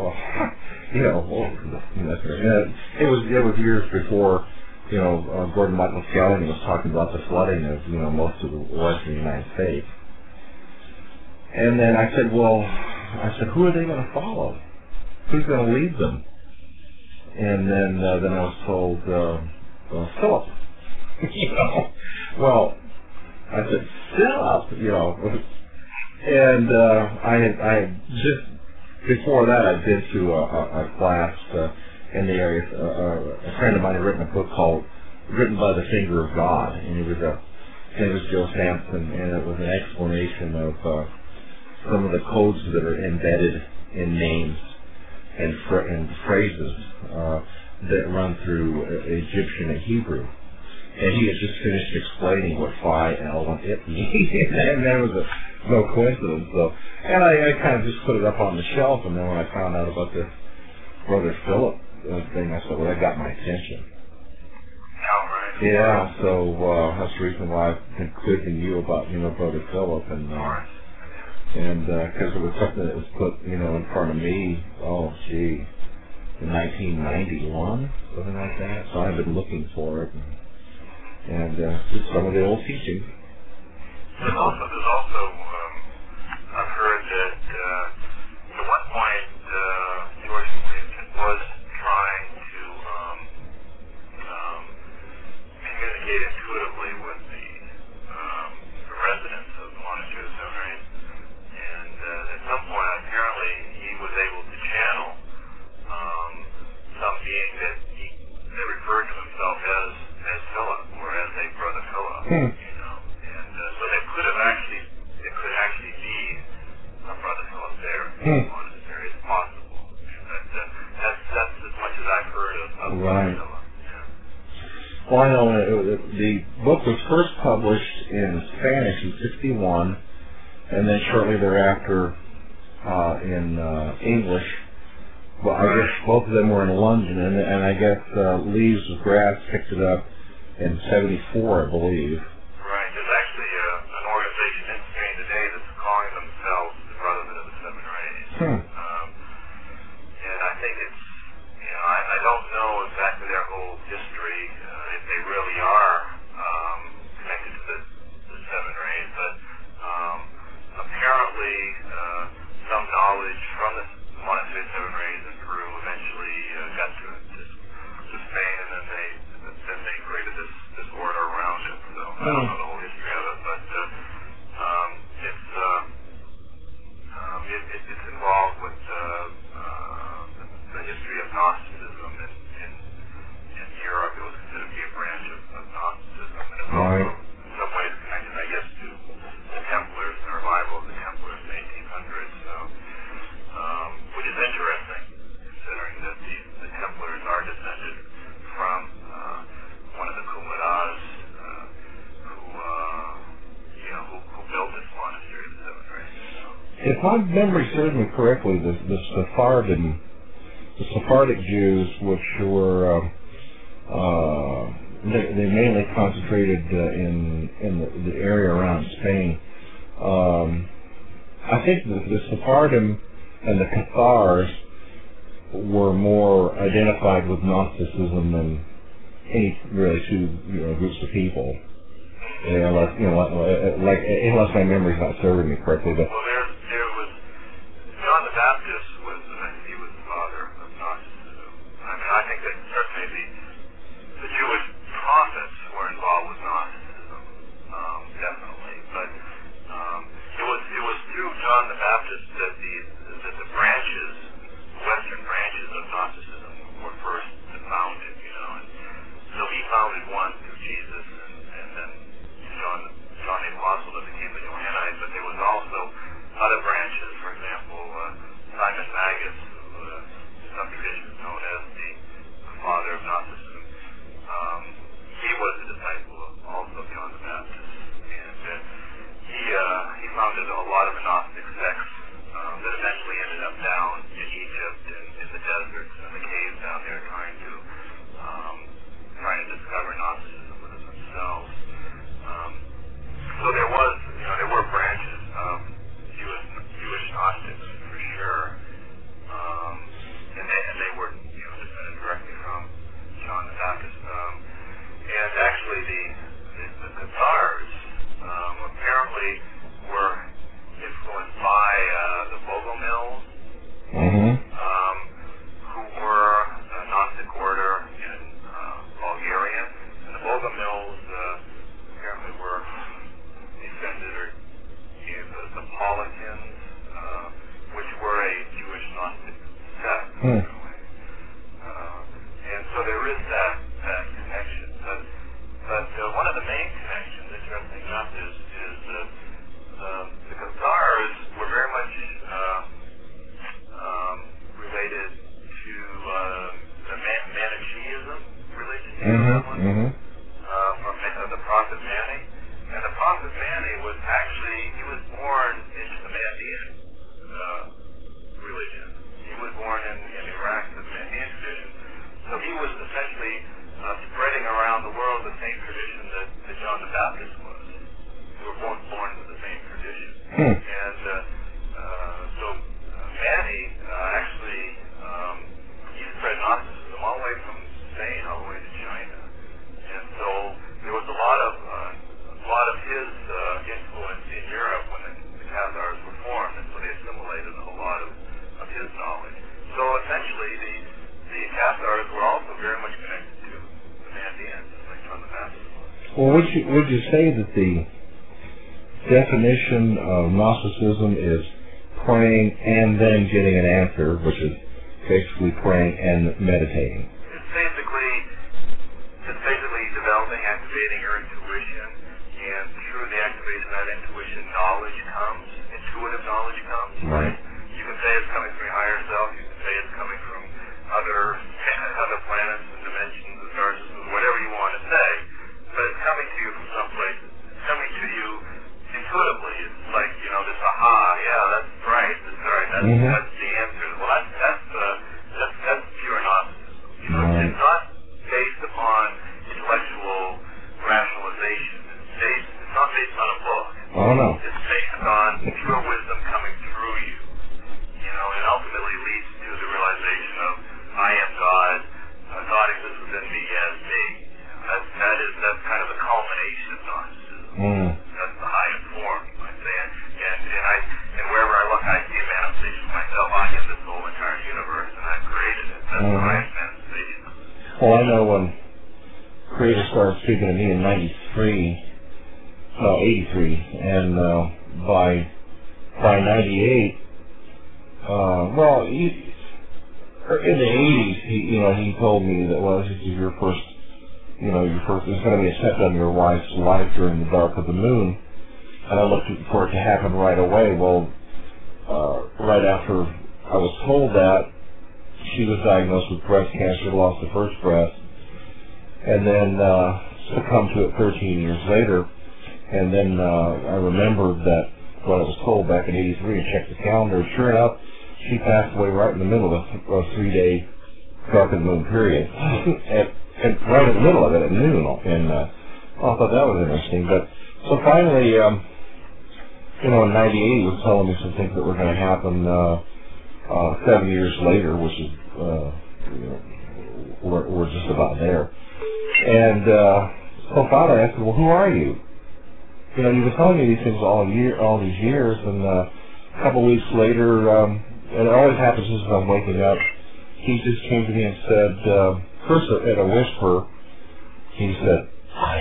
It was years before, Gordon Michael Scallon was talking about the flooding of, most of the western United States. And then I said, who are they going to follow? Who's going to lead them? And then I was told, Philip. Well, I said, Philip, and I had just before that I'd been to a class in the area. A friend of mine had written a book called "Written by the Finger of God," and his name was Joe Sampson, and it was an explanation of some of the codes that are embedded in names and phrases that run through Egyptian and Hebrew. And he had just finished explaining what phi, L, and it means, and that was no coincidence. So, and I kind of just put it up on the shelf, and then when I found out about this Brother Philip thing, I said, well, that got my attention. Yeah, so that's the reason why I've been quizzing you about, Brother Philip, and because it was something that was put, in front of me, in 1991, something like that. So I've been looking for it, and just some of the old teaching. There's also I've heard that at one point George Williamson was trying to communicate intuitively with the residents of the Monastery of the Seven Rays, and at some point apparently he was able to channel some being that they referred to himself as Philip, or as a Brother Philip, and so it could actually be a Brother Philip there in the monastery. It's possible. That's as much as I've heard of Brother Philip. Yeah. Well, I know the book was first published in Spanish in '61, and then shortly thereafter in English. Well, I guess both of them were in London, and I guess Leaves of Grass picked it up in '74, I believe. Right. There's actually an organization in Spain today that's calling themselves the Brotherhood of the Seven Rays. And I think it's, I don't know exactly their whole history, if they really are connected to the Seven Rays, but apparently some knowledge from the Monastery of Seven Rays in Peru eventually got to Spain, and then they created this order around it. So I don't know the whole history of it, but it's involved with the history of Gnosticism in Europe. It was considered to be a branch of Gnosticism, and it's also in some ways connected, I guess, to the Templars and the revival of the Templars in the 1800s. So, which is interesting, considering that the Templars are descended from one of the Kumadas who built this monastery of the Seven Rays. If my memory serves me correctly, the Sephardic Jews, which were they mainly concentrated in the area around Spain. I think the Sephardim and the Cathars were more identified with Gnosticism than any really two groups of people. Unless my memory's not serving me correctly, but. Well, there was John the Baptist was the father of Gnosticism. I mean, I think that certainly the Jewish prophets were involved with Gnosticism, definitely. But it was through John the Baptist that the branches And so there is that connection. But one of the main connections, interesting enough, is that the Cathars were very much related to the Manichaeism religion, from the prophet Mani. And the prophet Mani was actually, he was born into the Mandean religion. He was born in Iraq, the Mandean tradition. So he was essentially spreading around the world the same tradition that John the Baptist was. They were both born into the same tradition. And so Mani actually, he spread Gnosticism all the way from Spain all the way to China. And so there was a lot of his influence in Europe when the Cathars were formed, and so they assimilated a lot of his knowledge. So essentially, the Cathars were also very much connected to the Mandeans, like John the Baptist was. Well, would you say that the definition of Gnosticism is praying and then getting an answer, which is basically praying and meditating? It's basically developing, activating your intuition, and through the activation of that intuition, knowledge comes, intuitive knowledge comes. Right. You can say it's coming from your higher self, you can say it's coming from other planets and dimensions and star systems, whatever you want to say, but it's coming to you from someplace. It's coming to you intuitively. It's like, this aha, yeah, that's right, that's the answer. Well, that's pure Gnosticism. It's not based upon intellectual rationalization. It's not based on a book. Oh, no. It's based on pure wisdom coming through you. And ultimately leads to the realization of I am God. God exists within me as me. That's kind of the culmination of Gnosticism. That's the highest form, you might say. And wherever I look, I see a manifestation of myself. I am this whole entire universe, and I've created it. That's the highest manifestation. Well, I know when Creator started speaking to me in 83, and by 98, in the 80s, he told me that, well, this is your first, there's going to be a step on your wife's life during the dark of the moon, and I looked for it to happen right away. Well, right after I was told that, she was diagnosed with breast cancer, lost her first breast, and then succumbed to it 13 years later. And then I remembered that what I was told back in 83 and checked the calendar. Sure enough, she passed away right in the middle of a 3-day dark of the moon period. and right in the middle of it at noon. And I thought that was interesting. But so finally, in 98, he was telling me some things that were going to happen 7 years later, which is, we're just about there. And so finally I said, well, who are you? You've been telling me these things all these years, and a couple of weeks later, and it always happens as I'm waking up, he just came to me and said, first in a whisper, he said, I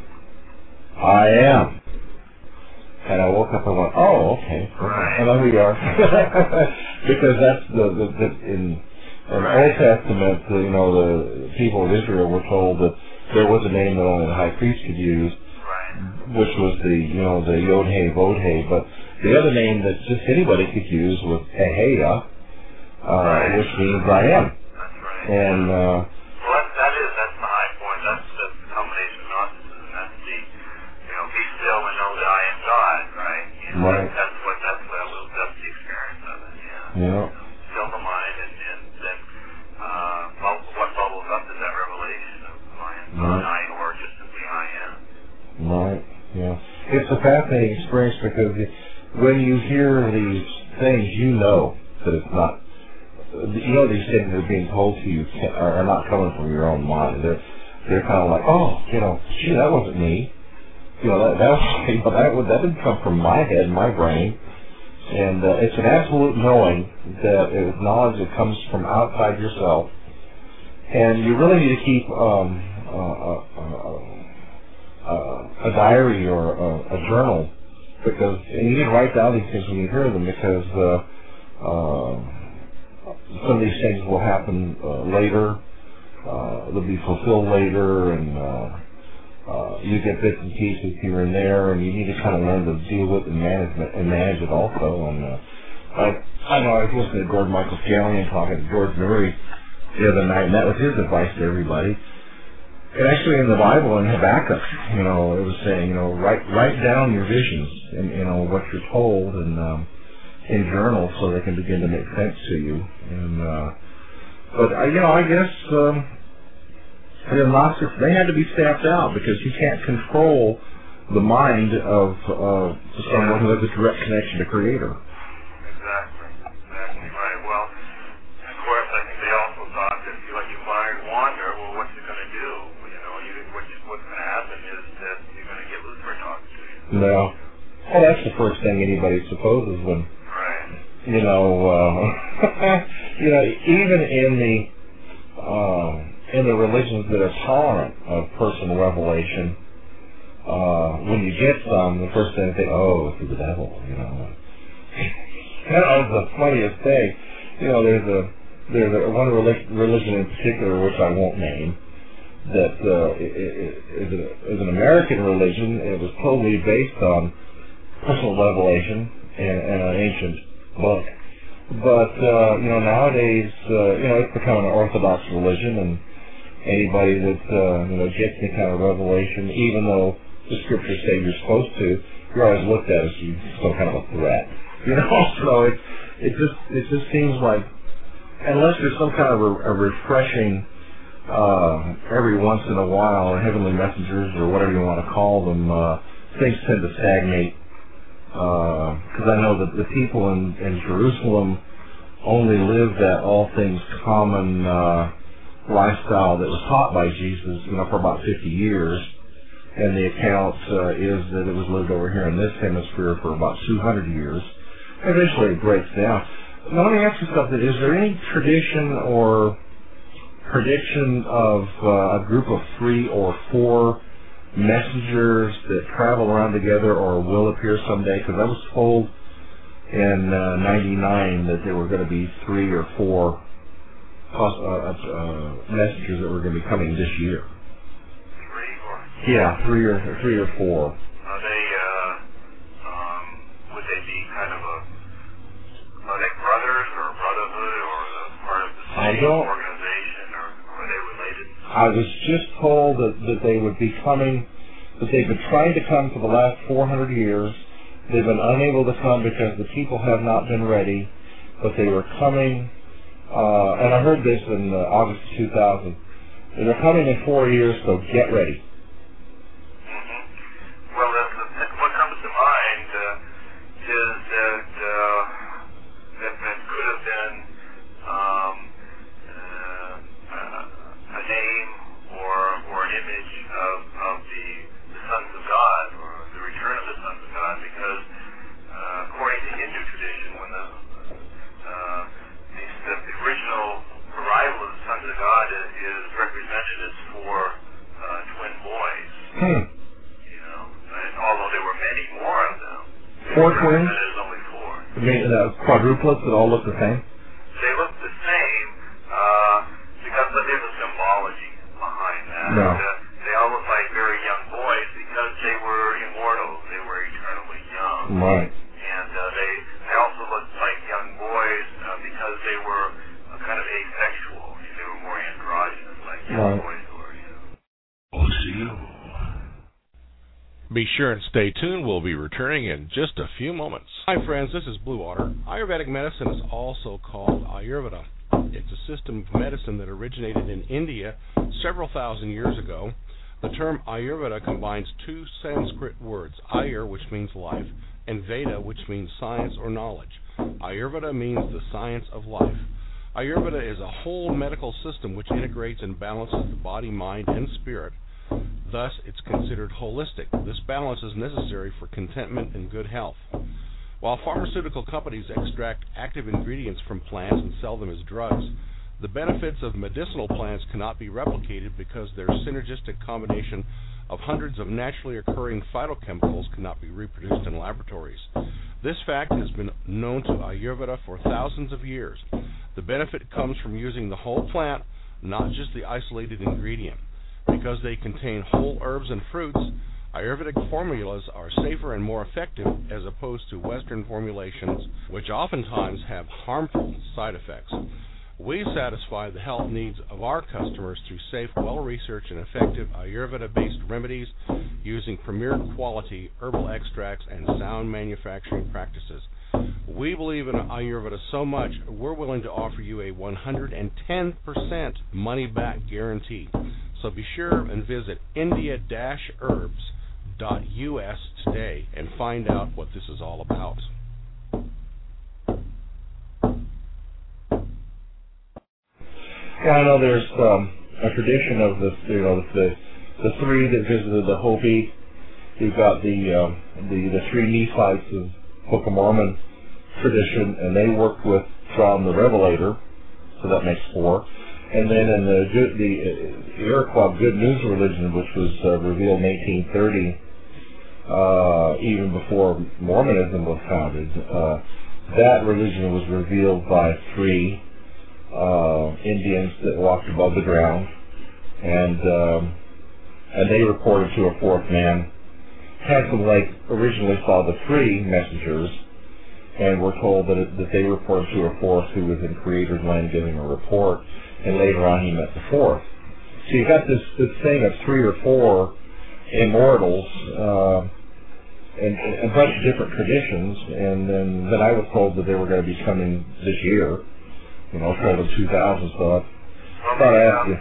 am. And I woke up and went, oh, okay. And there we are. Because that's in Old Testament, the people of Israel were told that there was a name that only the high priest could use, which was the Yod-Heh, Vod-Heh, but the other name that just anybody could use was Eheya, which means I am. That's right. And that's the high point. That's the combination of Gnosticism. That's the, be still and know that I am God, right? Right. That's the experience of it. Yeah. Still the mind, and then what bubbles up is that revelation of I am God, or just simply I am. Right, yeah. It's a fascinating experience because when you hear these things, you know that it's not, these things that are being told to you are not coming from your own mind. They're kind of like, oh, gee, that wasn't me. That didn't come from my head, my brain. And it's an absolute knowing that it is knowledge that comes from outside yourself. And you really need to keep a diary or a journal, because you need to write down these things when you hear them, because some of these things will happen later. They'll be fulfilled later, and you get bits and pieces here and there, and you need to kind of learn to deal with and manage it also. And I know I was listening to Gordon Michael Scallion talking to George Murray the other night, and that was his advice to everybody. And actually, in the Bible, in Habakkuk, it was saying, write down your visions and what you're told, and in journals so they can begin to make sense to you. And but I guess the Gnostics, they had to be stamped out because you can't control the mind of someone who has a direct connection to Creator. Exactly right. Well, of course, I think they also thought that if you let your mind wander, well, what's it going to do? What's going to happen is that you're going to get Lucifer talking to you. No. Well, that's the first thing anybody supposes when, even in the religions that are tolerant of personal revelation, when you get some, the first thing they think, oh, it's the devil, That was the funniest thing. There's one religion in particular, which I won't name, that is an American religion. It was totally based on personal revelation and an ancient book. But nowadays, it's become an Orthodox religion, and anybody that gets any kind of revelation, even though the scriptures say you're supposed to, you're always looked at as some kind of a threat. So it just seems like, unless there's some kind of a refreshing every once in a while, heavenly messengers or whatever you want to call them, things tend to stagnate. Because I know that the people in Jerusalem only lived that all things common lifestyle that was taught by Jesus, for about 50 years. And the account is that it was lived over here in this hemisphere for about 200 years. Eventually it breaks down. Now let me ask you something. Is there any tradition or prediction of a group of 3 or 4 messengers that travel around together or will appear someday? Because I was told in 99 that there were going to be 3 or 4 messengers that were going to be coming this year. 3 or 4? Yeah, 3 or 4. Are they, would they be kind of are they brothers or a brotherhood or part of the same organization, or are they related? I was just told that they would be coming, that they've been trying to come for the last 400 years. They've been unable to come because the people have not been ready, but they were coming, and I heard this in August 2000. They're coming in 4 years, so get ready. Well, what comes to mind is that could have been a name or an image of the sons of God, or the return of the sons of God, because according to Hindu tradition, when the original arrival of the sons of God is represented as 4 twin boys. Although there were many more of them. 4 twins? There's only 4. You mean quadruplets that all look the same? They look the same, but there's a symbology behind that. No. They all look like very young boys because they were immortal. They were eternally young. Right. And they also looked like young boys because they were kind of asexual. They were more androgynous, like young boys were. Be sure and stay tuned. We'll be returning in just a few moments. Hi friends, this is Blue Water. Ayurvedic medicine is also called Ayurveda. It's a system of medicine that originated in India several thousand years ago. The term Ayurveda combines 2 Sanskrit words, Ayur, which means life, and Veda, which means science or knowledge. Ayurveda means the science of life. Ayurveda is a whole medical system which integrates and balances the body, mind, and spirit. Thus, it's considered holistic. This balance is necessary for contentment and good health. While pharmaceutical companies extract active ingredients from plants and sell them as drugs, the benefits of medicinal plants cannot be replicated because their synergistic combination of hundreds of naturally occurring phytochemicals cannot be reproduced in laboratories. This fact has been known to Ayurveda for thousands of years. The benefit comes from using the whole plant, not just the isolated ingredient. Because they contain whole herbs and fruits, Ayurvedic formulas are safer and more effective as opposed to Western formulations, which oftentimes have harmful side effects. We satisfy the health needs of our customers through safe, well-researched, and effective Ayurveda-based remedies using premier quality herbal extracts and sound manufacturing practices. We believe in Ayurveda so much, we're willing to offer you a 110% money-back guarantee. So be sure and visit india-herbs.us today and find out what this is all about. Yeah, I know there's a tradition of this, the three that visited the Hopi. You've got the three Nephites of Book of Mormon tradition, and they worked with John the Revelator, so that makes four. And then in the Iroquois Good News religion, which was revealed in 1830, even before Mormonism was founded, that religion was revealed by three Indians that walked above the ground, and they reported to a fourth man. Handsome Lake originally saw the three messengers, and were told that they reported to a fourth who was in Creator's land giving a report, and later on he met the fourth. So you got this thing of three or four immortals, and a bunch of different traditions, and then I was told that they were going to be coming this year. I was told in 2000, so I thought I'd ask you.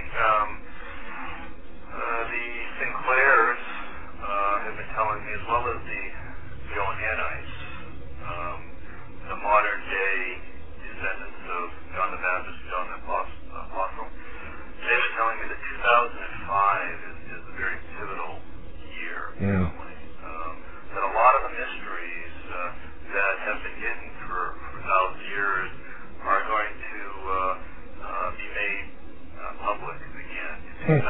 The Sinclairs have been telling me, as well as the Johannites, the modern day descendants of John the Baptist, John the Apostle, they've been telling me that 2005 is a very pivotal year. Yeah. That a lot of the mysteries that have been hidden for thousands of years are going to be made public again in 2005.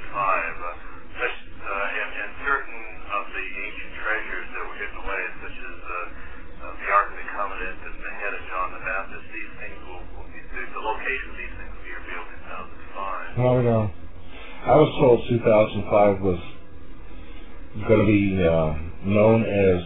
And certain of the ancient treasures that were hidden away, such as the Ark of the Covenant and the head of John the Baptist, these things the location of these things will be revealed in 2005. No, no. I was told 2005 was going to be known as,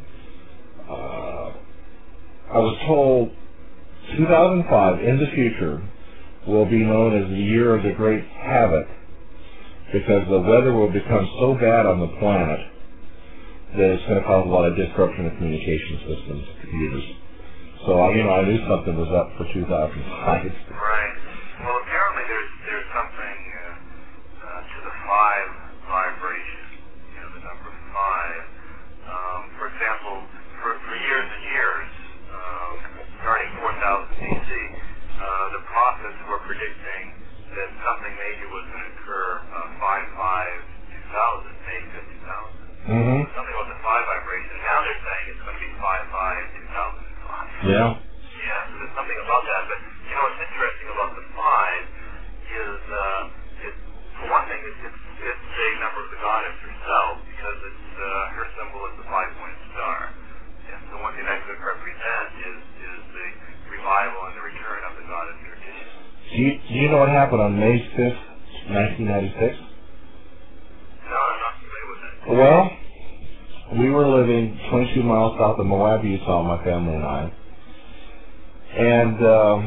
I was told 2005 in the future will be known as the year of the great havoc, because the weather will become so bad on the planet that it's going to cause a lot of disruption of communication systems, computers. So I knew something was up for 2005. Right. Well, apparently there's something to the 5 vibration, the number 5. For example, for years and years, starting 4000 BC, the prophets were predicting that something major was going to occur 5/5/2000, May 5th, 2000. Mm-hmm. Something about the 5 vibration. Now they're saying it's going to be 5/5/2005. Yeah. Yeah, so there's something about that. But, what's interesting about the 5 is, for one thing, it's the number of the goddess herself, because her symbol is the 5-pointed star. And so one thing that could represent is the revival and the return of the goddess tradition. Do you know what happened on May 5th, 1996? No, I'm not familiar with it. Well, we were living 22 miles south of Moab, Utah, my family and I. And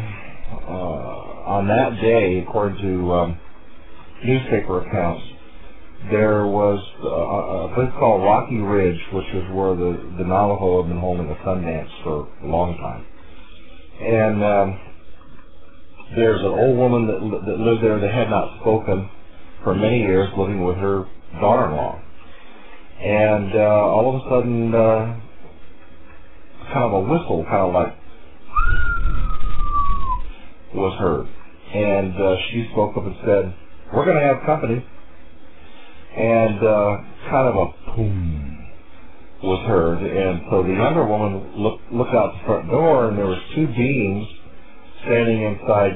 on that day, according to newspaper accounts, there was a place called Rocky Ridge, which is where the Navajo have been holding a sun dance for a long time. And there's an old woman that lived there that had not spoken for many years, living with her daughter-in-law. And all of a sudden, kind of a whistle, kind of like, was heard. And she spoke up and said, "We're going to have company." And kind of a boom was heard. And so the younger woman looked out the front door, and there was 2 beings standing inside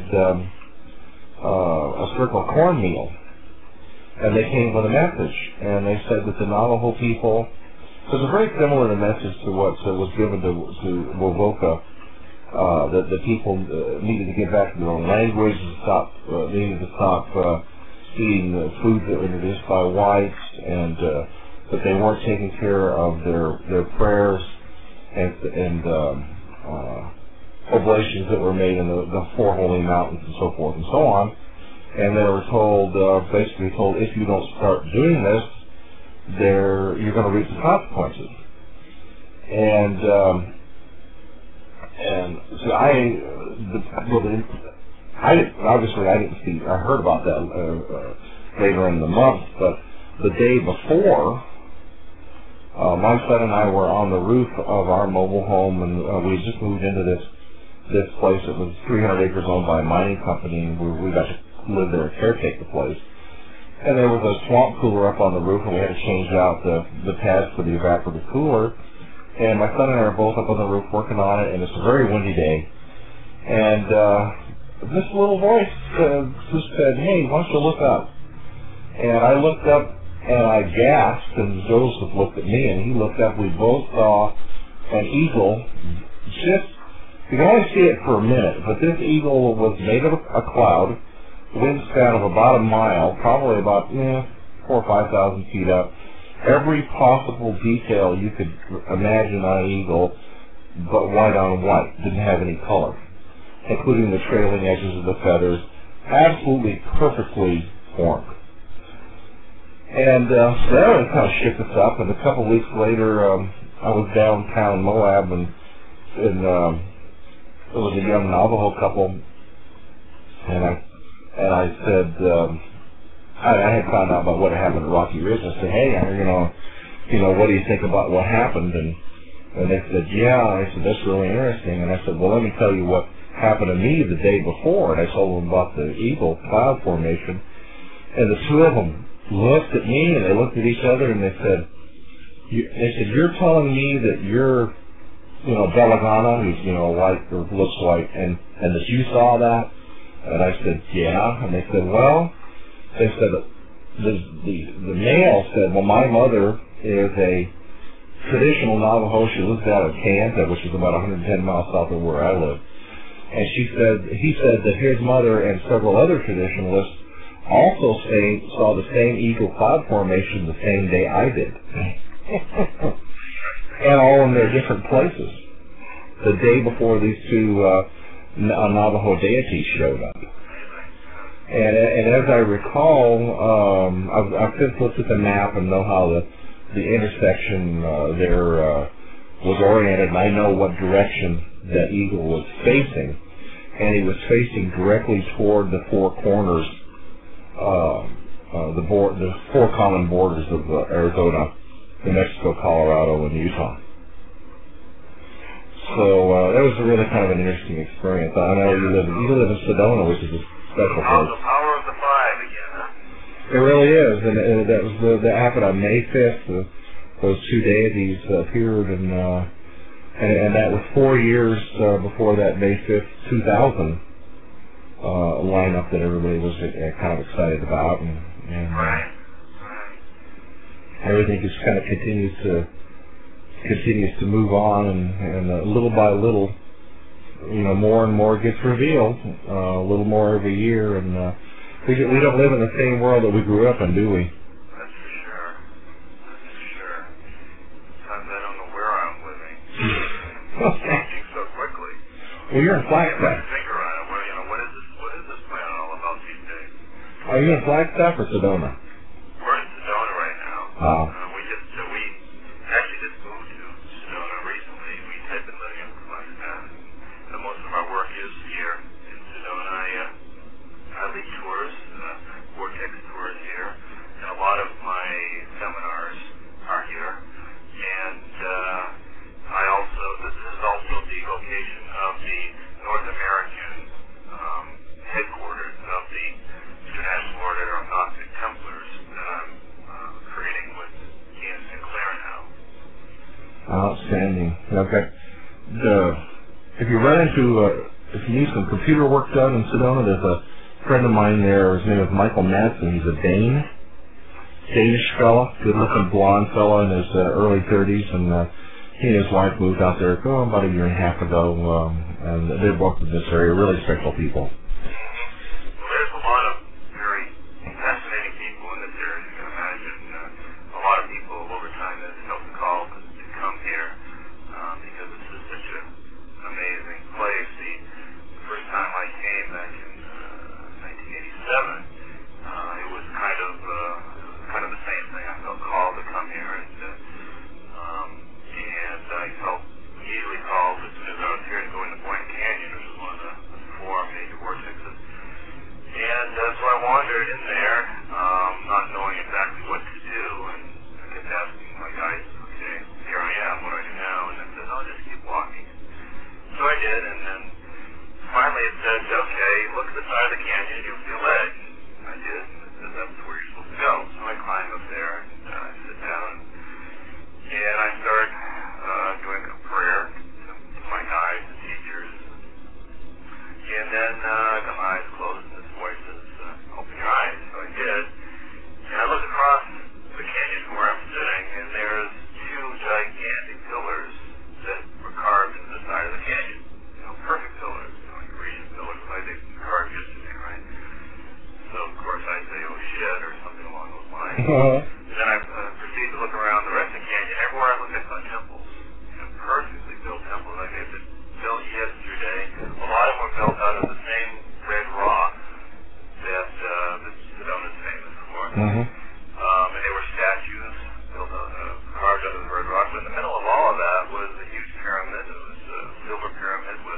a circle of cornmeal. And they came with a message. And they said that the Navajo people, so it's very similar to message to what was given to Wovoka that the people needed to get back to their own language, and needed to stop eating the food that was introduced by whites, and that they weren't taking care of their prayers and oblations that were made in the four holy mountains and so forth and so on. And they were told, basically told, if you don't start doing this, you're going to reap the consequences. And so I didn't see. I heard about that later in the month, but the day before, my son and I were on the roof of our mobile home, and we just moved into this place that was 300 acres owned by a mining company, and we got to live there and caretake the place. And there was a swamp cooler up on the roof, and we had to change out the pads for the evaporative cooler. And my son and I are both up on the roof working on it, and it's a very windy day. And this little voice just said, "Hey, why don't you look up?" And I looked up, and I gasped, and Joseph looked at me, and he looked up. We both saw an eagle. You can only see it for a minute, but this eagle was made of a cloud, wingspan of about a mile, probably about 4,000 or 5,000 feet up. Every possible detail you could imagine on an eagle, but white on white, didn't have any color, including the trailing edges of the feathers, absolutely perfectly formed. And so that really kind of shook us up, and a couple of weeks later, I was downtown Moab, and it was a young Navajo couple, and I said, I had found out about what happened at Rocky Ridge. I said, "Hey, what do you think about what happened?" And they said, "Yeah." I said, "That's really interesting." And I said, "Well, let me tell you what happened to me the day before." And I told them about the eagle cloud formation. And the two of them looked at me, and they looked at each other, and they said, "You're telling me that you're, Belagana, who's, white or looks white, and that you saw that?" And I said, "Yeah." And they said, "Well," they said, the male said, "Well, my mother is a traditional Navajo. She lives out of Kayenta, which is about 110 miles south of where I live." And he said that his mother and several other traditionalists also saw the same eagle cloud formation the same day I did. And all in their different places. The day before these two Navajo deities showed up. And as I recall, I've since looked at the map and know how the intersection there was oriented, and I know what direction that eagle was facing. And he was facing directly toward the four corners, the four common borders of Arizona, New Mexico, Colorado, and Utah. So that was really kind of an interesting experience. I know you live in Sedona, which is a special place. The power of the five again, huh? It really is, and that was that happened on May 5th. Those two deities appeared, and that was 4 years before that May 5th, 2000 lineup that everybody was kind of excited about, and right. Everything just kind of continues to move on, and little by little, more and more gets revealed, a little more every year, and we don't live in the same world that we grew up in, do we? That's for sure. Sometimes I don't know where I'm living. It's changing so quickly. Well, you're in Flagstaff. Put my finger on it. What is this planet all about these days? Are you in Flagstaff or Sedona? We're in Sedona right now. We actually just moved to Sedona recently. We had been living in Flagstaff. And most of our work is here in Sedona. I lead tours, Vortex tours here, and a lot of my seminars are here. And this is also the location of the North American headquarters of the International Order of Gnostic Templars that I'm creating with Ian Sinclair now. Outstanding. Okay. If you need some computer work done in Sedona, there's a friend of mine there. His name is Michael Madsen. He's a Danish fella, good-looking blonde fella in his early 30s, and he and his wife moved out there about a year and a half ago, and they've worked in this area. Really special people. Well, there's a lot of very fascinating people in this area. You can imagine a lot of people over time that felt the call to come here because this is such an amazing place. The first time I came back in 1987, it was kind of the same thing. I felt called to come here, and I felt immediately called as soon as I was here to go into Boynton Canyon, which was one of the four major vortexes. And so I wandered in there, not knowing exactly what to do, and I kept asking my guides, okay, here I am, what do I do now? And they said, just keep walking. So I did, and then finally it said, okay, look at the side of the canyon, you'll see a ledge. I did, and it said that's where you're supposed to go. So I climb up there, and I sit down, and I start doing a prayer to my guides and teachers. And then I got my eyes closed, and this voice says, open your eyes. So I did. And I looked across the canyon from where I'm sitting, and there's two gigantic pillars that were carved into the side of the canyon. Perfect pillars, like Grecian pillars, like they carved yesterday, right? So, of course, I say, oh shit, or something along those lines. Then I proceed to look around the rest of the canyon. Everywhere I looked, I saw temples. Perfectly built temples like they had built yesterday. A lot of them were built out of the same red rock that Sedona is famous for. And they were statues built carved out of the red rock. But in the middle of all of that was a huge pyramid. It was a silver pyramid with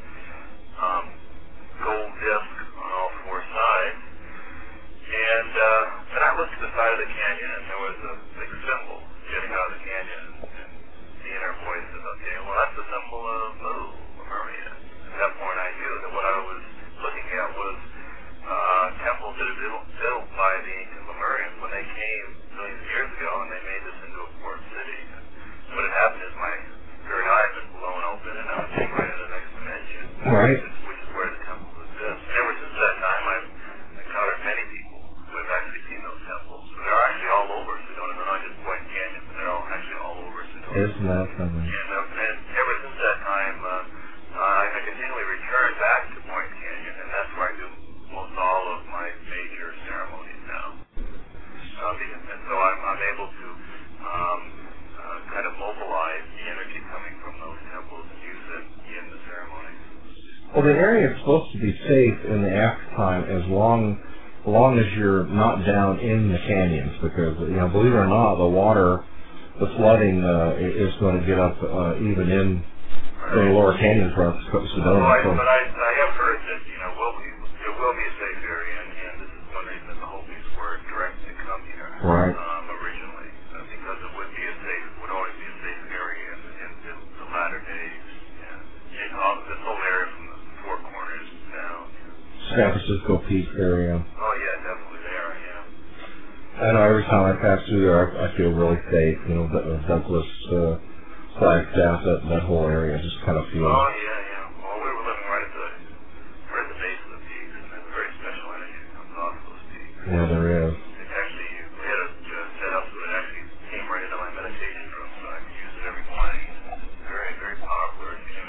gold disc on all four sides. And then I looked to the side of the canyon, and there was a big symbol getting out of the canyon. And the inner voice said, okay, well, that's the symbol of Mu, Lemuria. At that point, I knew that what I was looking at was temples that had been built by the ancient Lemurians when they came millions of years ago, and they made this into a port city. And what had happened is my third eye had been blown open, and I was taken right into the next dimension, right, which is where the temple exists. And ever since that time, I've encountered many people who have actually seen those temples. So they're actually all over Sedona. They're not just Boynton Canyon, but they're all actually all over Sedona. Isn't that something? And ever since that time, I continually return back to Boynton Canyon, and that's where I do most all of my major ceremonies now. And so I'm able to kind of mobilize the energy coming from those temples and use it in the ceremonies. Well, the area is supposed to be safe in the aftertime as long as you're not down in the canyons, because, believe it or not, the flooding is going to get up even in the lower canyons around Sedona. But I have heard that, it will be a safe area, and this is one reason that the Hopis were directed to come here. Right. Originally, because it would always be a safe area in the latter days. And this whole area from the Four Corners down. San Francisco Peak area. Oh yeah, definitely there, yeah. I know every time I pass through there, I feel really safe. Douglas, Flagstaff, that whole area just kind of feels. Oh yeah. Well, we were living right at the base of the peaks, and there's a very special energy that comes off those peaks. Yeah, there is. Actually, we had it set up so it actually came right into my meditation room, so I could use it every morning. It's very, very powerful.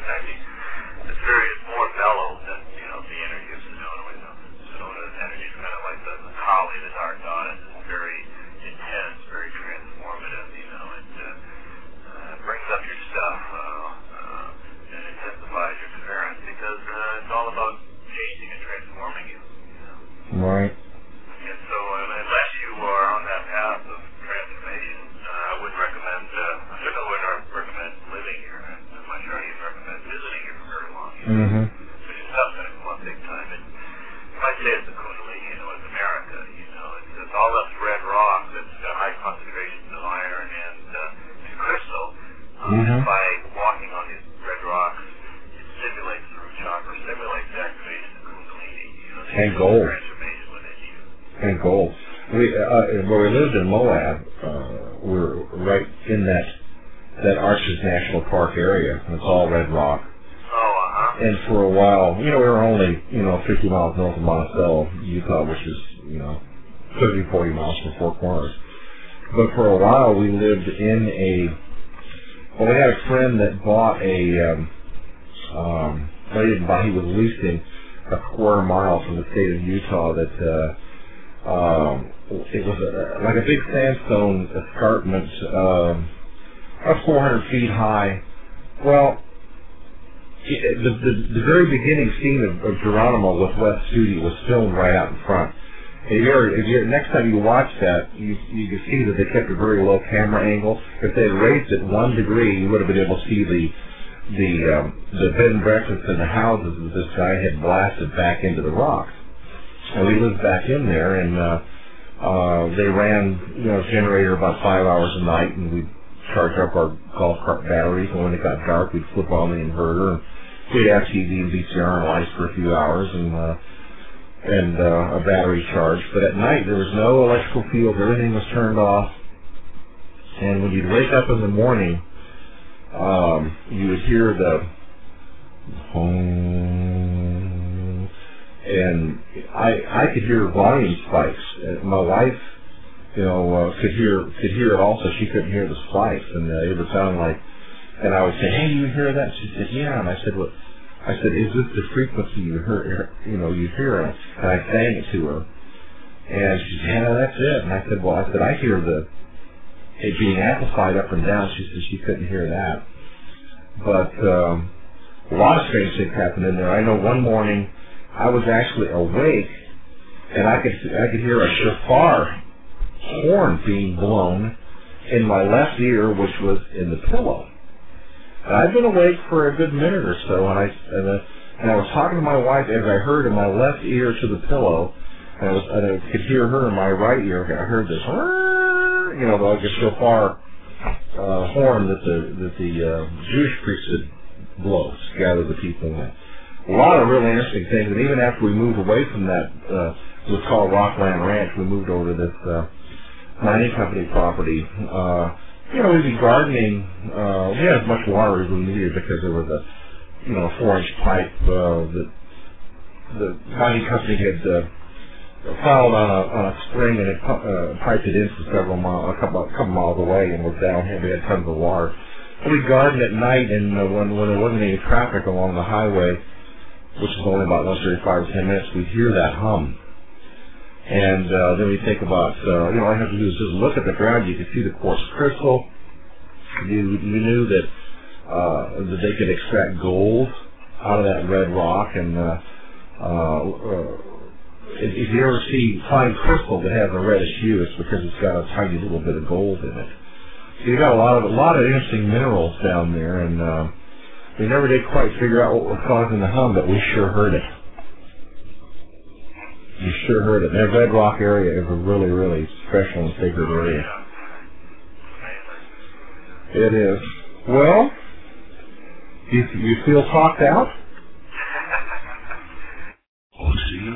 It's more mellow than the energy of Sedona. Sedona's energy is kind of like the Kali, the dark goddess. It's very intense, very transformative. It brings up your stuff and intensifies your experience because it's all about changing and transforming you. Right. And so, unless you are on that path of transformation, I wouldn't recommend. I certainly wouldn't recommend living here. I'm not sure I'd even recommend visiting here for very long. So your stuff's going to come up big time. And you might say it's the Kundalini, it's America. It's all this red rock that's got high concentrations of iron and crystal. By walking on these red rocks, it stimulates the root chakra, stimulates the activation of Kundalini. And gold. Transformation within you. And gold. Where we lived in Moab, we're right in that Arches National Park area. It's all red rock. And for a while, we were only, 50 miles north of Monticello, Utah, which is, 30, 40 miles from Four Corners. But for a while, we lived in Well, we had a friend that bought a, well, he didn't buy, he was leasing a quarter mile from the state of Utah that, it was like a big sandstone escarpment, about 400 feet high. Well, the very beginning scene of Geronimo with Wes Studi was filmed right out in front. Next time you watch that, you can see that they kept a very low camera angle. If they had raised it 1 degree, you would have been able to see the bed and breakfast and the houses that this guy had blasted back into the rocks. And we lived back in there, and they ran, a generator about 5 hours a night, and we'd charge up our golf cart batteries. And when it got dark, we'd flip on the inverter, and we'd have TV and VCR and lights for a few hours, and a battery charge. But at night, there was no electrical field. Everything was turned off. And when you'd wake up in the morning, you would hear the home, and I could hear volume spikes. My wife, could hear it also. She couldn't hear the spikes, and it would sound like. And I would say, "Hey, you hear that?" She said, "Yeah." And I said, "What?" I said, "Is this the frequency you hear? You hear it?" And I sang it to her, and she said, "Yeah, that's it." And I said, "Well," I hear it being amplified up and down." She said she couldn't hear that. But a lot of strange things happened in there. I know one morning I was actually awake, and I could hear a shofar horn being blown in my left ear, which was in the pillow. And I'd been awake for a good minute or so, and I was talking to my wife as I heard in my left ear to the pillow, and I could hear her in my right ear. I heard this, like a shofar horn that the Jewish priesthood blows to gather the people in. A lot of really interesting things, and even after we moved away from that, it was called Rockland Ranch, we moved over to this mining company property. We'd be gardening. We had as much water as we needed because there was a 4-inch pipe that the mining company had fouled on a spring, and it piped it in for several miles, a couple miles away, and was downhill. We had tons of water. We'd garden at night, and when there wasn't any traffic along the highway, which is only about once every 5 or 10 minutes, we'd hear that hum. And then we think about, all you have to do is just look at the ground. You could see the quartz crystal. You knew that they could extract gold out of that red rock. And if you ever see fine crystal that has a reddish hue, it's because it's got a tiny little bit of gold in it. So you got a lot of interesting minerals down there, and we never did quite figure out what was causing the hum, but we sure heard it. You sure heard it. That Red Rock area is a really, really special and sacred area. It is. Well, you feel talked out? Oh, see.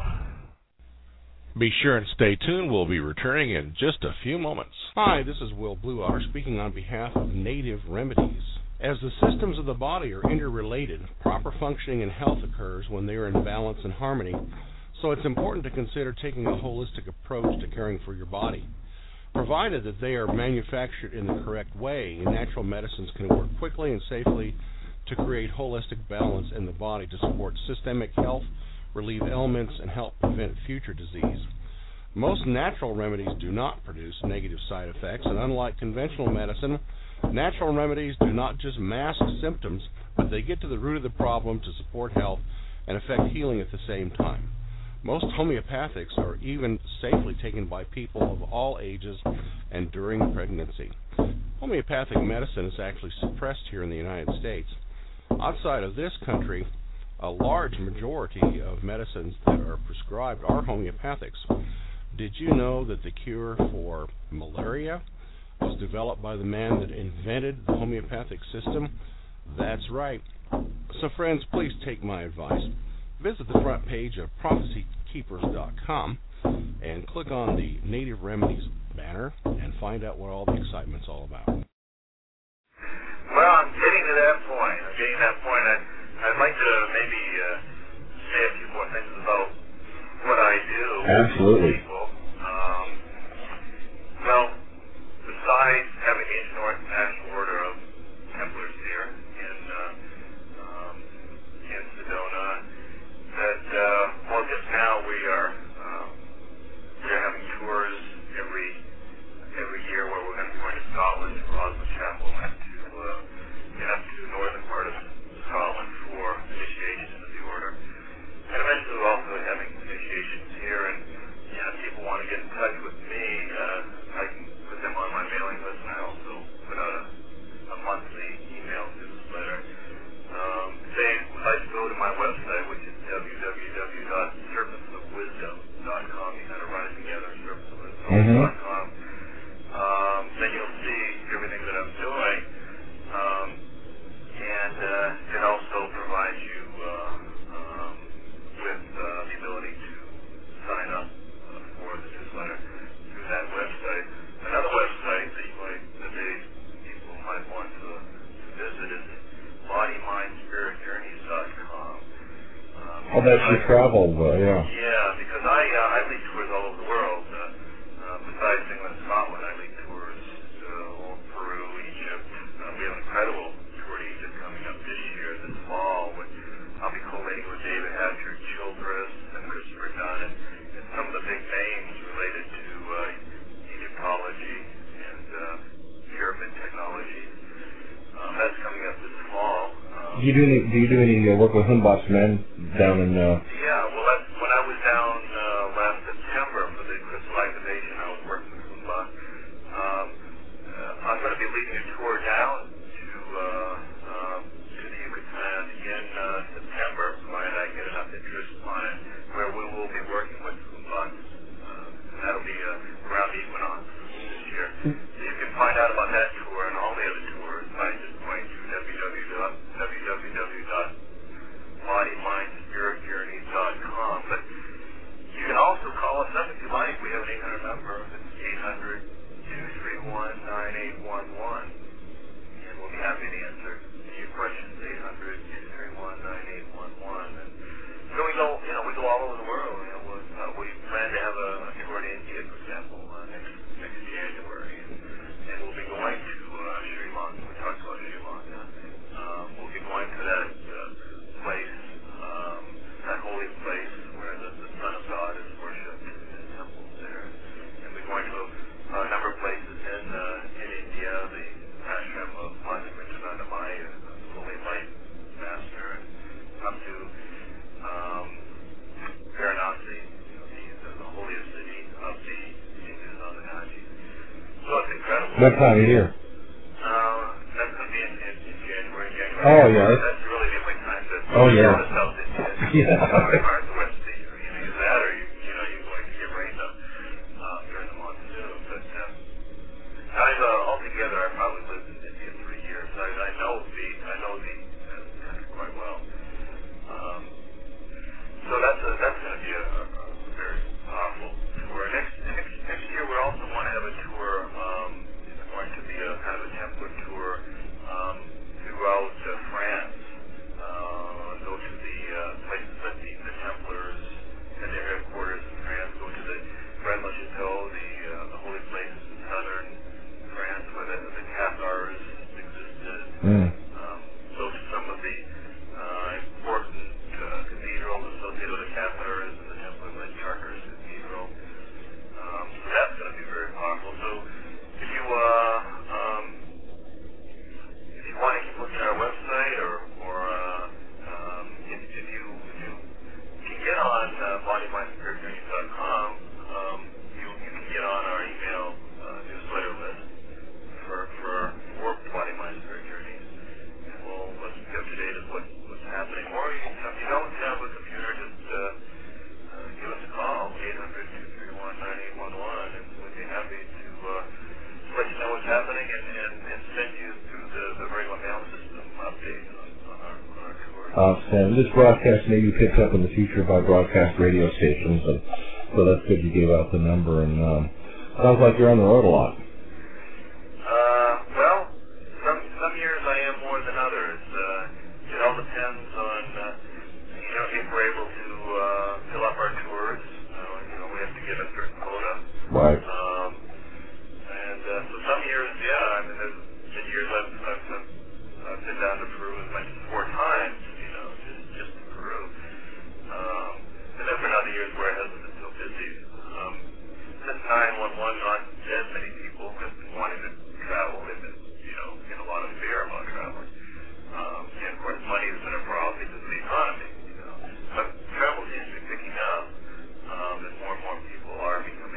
Be sure and stay tuned. We'll be returning in just a few moments. Hi, this is Will Blueotter speaking on behalf of Native Remedies. As the systems of the body are interrelated, proper functioning and health occurs when they are in balance and harmony. So it's important to consider taking a holistic approach to caring for your body. Provided that they are manufactured in the correct way, natural medicines can work quickly and safely to create holistic balance in the body to support systemic health, relieve ailments, and help prevent future disease. Most natural remedies do not produce negative side effects, and unlike conventional medicine, natural remedies do not just mask symptoms, but they get to the root of the problem to support health and affect healing at the same time. Most homeopathics are even safely taken by people of all ages and during pregnancy. Homeopathic medicine is actually suppressed here in the United States. Outside of this country, a large majority of medicines that are prescribed are homeopathics. Did you know that the cure for malaria was developed by the man that invented the homeopathic system? That's right. So friends, please take my advice. Visit the front page of prophecykeepers.com and click on the Native Remedies banner and find out what all the excitement's all about. Well, I'm getting to that point. I'd like to maybe say a few more things about what I do. Absolutely. With people. Well, besides having the Ancient National Order of www.bodymindspearjourney.com. Then you'll see everything that I'm doing, and it also provides you with the ability to sign up for the newsletter through that website. Another website that people might want to visit is bodymindspiritjourneys.com. Oh, that's your travel, yeah. Yeah, because I lead tours all over the world. Besides England and Scotland, I lead tours Peru, Egypt. We have an incredible tour to Egypt coming up this fall. I'll be collating with David Hatcher, Childress, and Christopher Dunn, and some of the big names related to Egyptology and pyramid technology. That's coming up this fall. Do you do any work with Humboldt's men down in? Yeah, well, that's when I was down last September for the crystal activation. I was working with Humboldt. I'm going to be leading a tour down to the Yucatan in September, provided I get enough interest on it, where we will be working with Humboldt. That'll be around the equinox this year. So you can find out about that tour and all the other tours by just going to www.bodymindspiritjourney.com. But you can also call us up if you like. We have an 800 number. It's 800-231-9811. And we'll be happy to answer your questions. 800-231-9811. And so we go all over the world. We plan to have a tour to India, for example, next January. And we'll be going to Sri Lanka. We talked about Sri Lanka. We'll be going to that place, that holy place where the Son of God is worshipped in the temples there. And we're going to a number of places in India, the ashram of Bhante Pranjananda Maya, the Holy Light Master, and up to Varanasi, the holiest city of the Hindus on the Ganges. So it's incredible. What time of year? That's going to be in January. Oh, yeah. That's really the only time that yeah. the South Indian. Yeah. Or the West Indian. Either that or you're going to get rained up during the monsoon. But altogether, I probably lived in India 3 years. I know the country quite well. So that's going to be a very powerful tour. Next year, we also want to have a tour. It's going to be a kind of a Templar tour throughout France. Go to the places that the Templars and their headquarters in France. Go to the Grand Le Chateau, the holy places in southern France where the Cathars existed. Go to some of the important cathedrals associated with the Cathars and the Templars, like Chartres Cathedral. So that's going to be very powerful. So if you want to keep looking at our website, or if you can get on bodymindspiritjourney.com, you can get on our email newsletter list for Body Mind Spirit Journeys, and we'll let you up to date with what's happening. Or if you don't have a computer, just give us a call, 800-231-9811, and we'd be happy to let you know what's happening and send you through the regular mail system updates on our tours. And this broadcast may be picked up in the future by broadcast radio stations, and so that's good you gave out the number. And sounds like you're on the road a lot. Well, some years I am more than others. It all depends on if we're able to fill up our tours. We have to get a certain quota. Right. So some years, there's been years I've been down to Peru as much as 4 times, just in Peru. And then for other years where it hasn't been so busy. Since 9/11, not as many people have been wanting to travel. They've been, in a lot of fear about traveling. And of course, money has been a problem because of the economy. But travel seems to be picking up as more and more people are becoming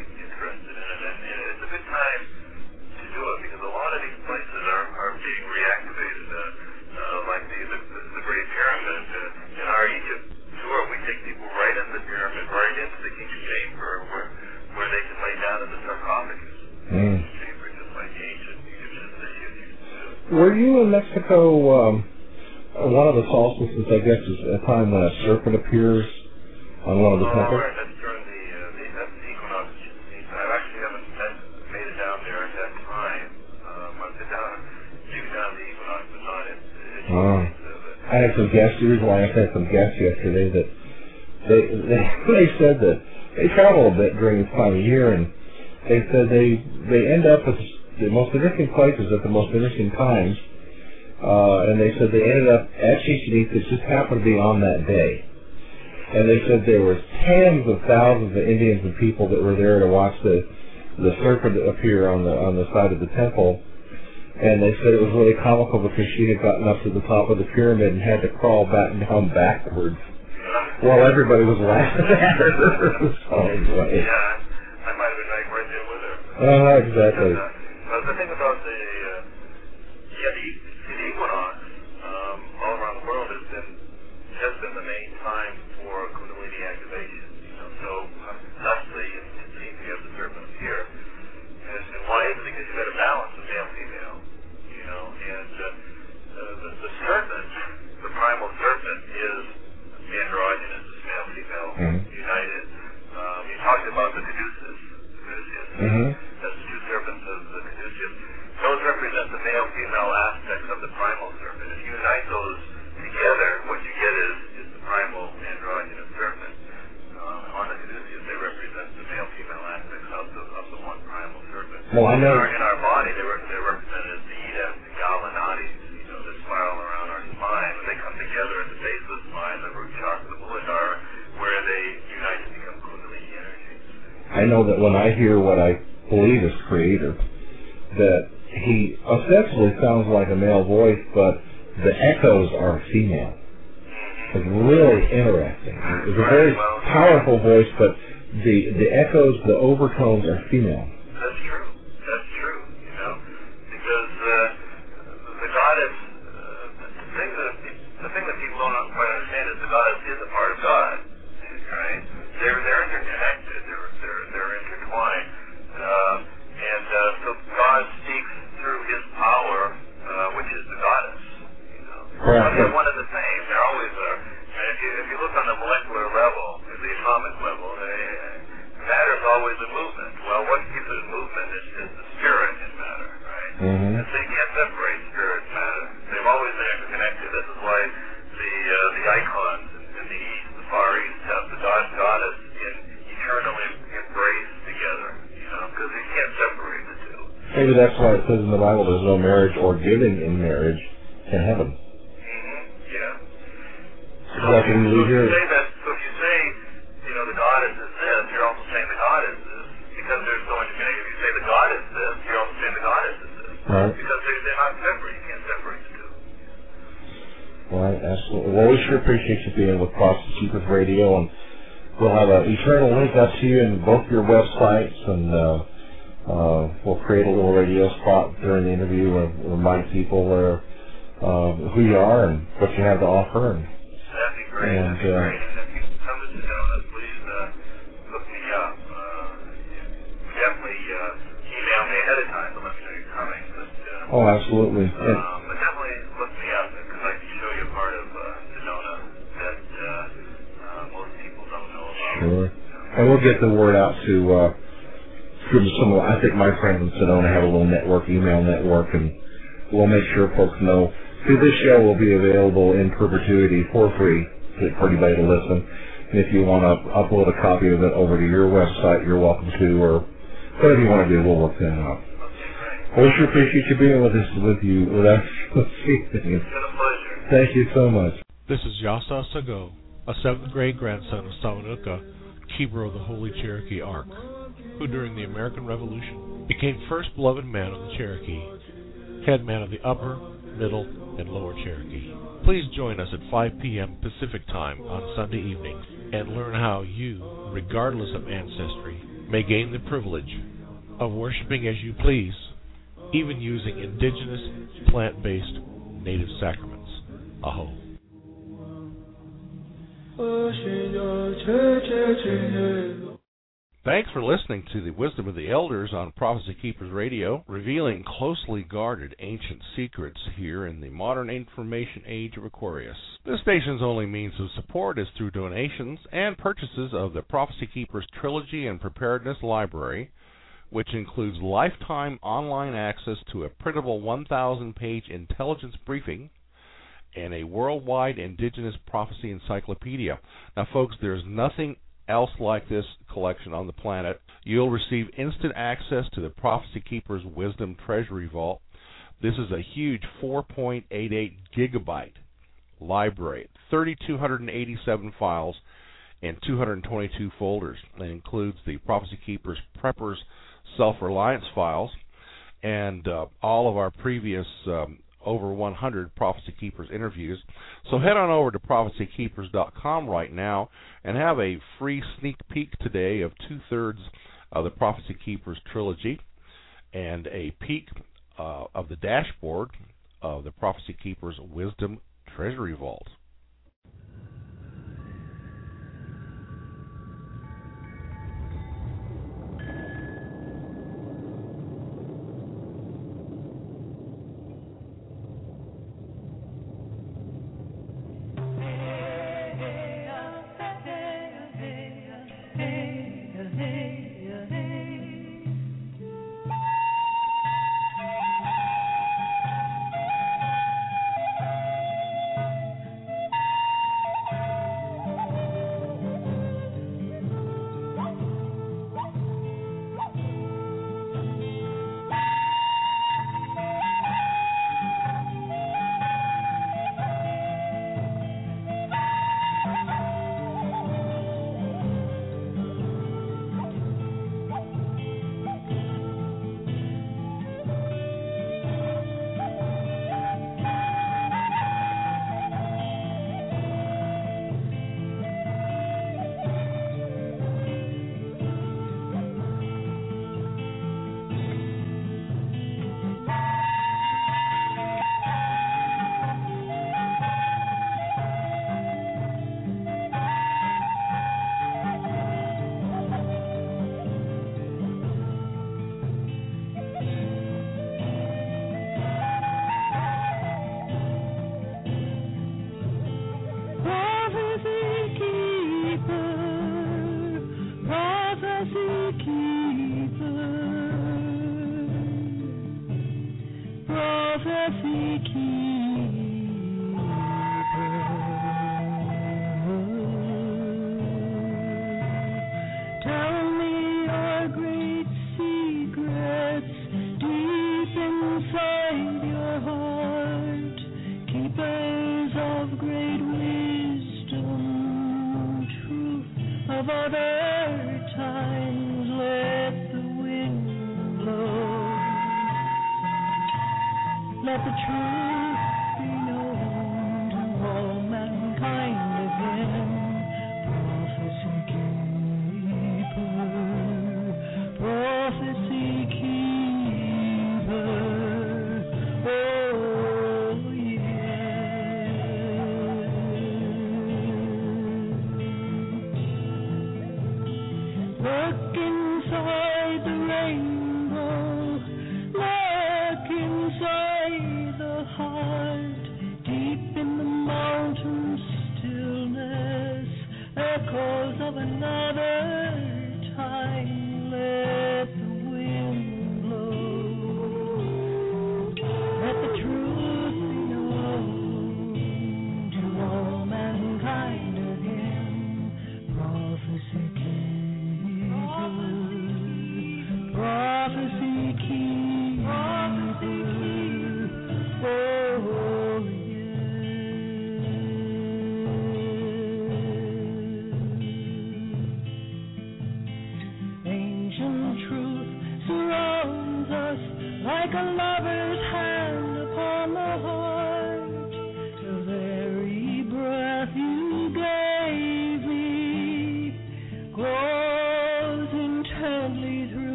Mexico, one of the solstices, I guess, is a time when a serpent appears on one of the temples? Right, that's during that's the equinox season. I actually haven't made it down there at that time. I've been down, even down the equinox, but not at I had some guests, the reason why I had some guests yesterday, that they said that they travel a bit during this time of year, and they said they end up at the most interesting places at the most interesting times, and they said they ended up at Chichen Itza. It just happened to be on that day. And they said there were tens of thousands of Indians and people that were there to watch the serpent appear on the side of the temple. And they said it was really comical because she had gotten up to the top of the pyramid and had to crawl back down backwards while everybody was laughing at her. So anyway. Yeah, I might have been right there with her. Exactly. The thing about the equinox all around the world has been the main time for Kundalini activation. So thusly it seems to have the serpent appear. And why is it? Because you've got to balance the male female. And the serpent, the primal serpent, is androgynous, male female united. You talked about the caduceus. That's the two serpents of the caduceus. Those represent the male-female aspects of the primal serpent. If you unite those together, what you get is the primal androgynous serpent. On the caduceus, they represent the male-female aspects of the one primal serpent. Well, I know. In our body, they're represented as the Ida, the Galanades, that spiral around our spine. When they come together at the base of the spine, the root chakra, the Muladhara, where they unite to become Kundalini energy. I know that when I hear what I believe is Creator, that he ostensibly sounds like a male voice, but the echoes are female. It's really interesting. It's a very powerful voice, but the echoes, the overtones are female. That's true. That's true. Because the goddess, the thing that people don't quite understand is the goddess is a part of God. Right? They're interconnected. They're intertwined. So God speaks through His power, which is the goddess. They're one and the same. They're always there. And if you look on the molecular level, the atomic level, matter is always in movement. Well, what keeps it in movement is the spirit in matter, right? And so you can't separate spirit and matter. They've always been interconnected. This is why the icons in the East, the Far East, have the God and goddess eternally embraced together, because you can't separate the two. Maybe that's why it says in the Bible there's no marriage or giving in marriage in heaven. Yeah. So if you say, the goddess is this, you're also saying the God is this, because there's so much connected. If you say the God is this, you're also saying the goddess is this. Right. Because they're not separate. You can't separate the two. Right, absolutely. Well, we sure appreciate you being with Prophecy Keepers Radio, and we'll have an eternal link up to you in both your websites, and we'll create a little radio spot during the interview and remind people who you are and what you have to offer. That'd be great. And if you come to Sedona, please look me up. Definitely email me ahead of time to let me know you're coming. But, absolutely. But definitely look me up, because I can show you a part of Sedona that most people don't know about. Sure. And we'll get the word out to some of, I think my friends in Sedona have a little email network, and we'll make sure folks know. See, this show will be available in perpetuity for free for anybody to listen. And if you want to upload a copy of it over to your website, you're welcome to, or whatever you want to do, we'll work that out. Well, we sure appreciate you being with us this evening. It's been a pleasure. Thank you so much. This is Yasa Sago, a 7th grade grandson of Samanuka, keeper of the Holy Cherokee Ark, who during the American Revolution became first beloved man of the Cherokee, head man of the Upper, Middle, and Lower Cherokee. Please join us at 5 p.m. Pacific Time on Sunday evenings and learn how you, regardless of ancestry, may gain the privilege of worshiping as you please, even using indigenous, plant-based, native sacraments. Aho. Thanks for listening to the Wisdom of the Elders on Prophecy Keepers Radio, revealing closely guarded ancient secrets here in the modern information age of Aquarius. This station's only means of support is through donations and purchases of the Prophecy Keepers Trilogy and Preparedness Library, which includes lifetime online access to a printable 1,000-page intelligence briefing and a worldwide indigenous prophecy encyclopedia. Now, folks, there's nothing else like this collection on the planet. You'll receive instant access to the Prophecy Keepers Wisdom Treasury Vault. This is a huge 4.88 gigabyte library, 3,287 files, and 222 folders. It includes the Prophecy Keepers Preppers Self-Reliance files and all of our previous over 100 Prophecy Keepers interviews. So head on over to prophecykeepers.com right now and have a free sneak peek today of 2/3 of the Prophecy Keepers trilogy and a peek of the dashboard of the Prophecy Keepers Wisdom Treasury Vault.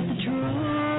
the truth.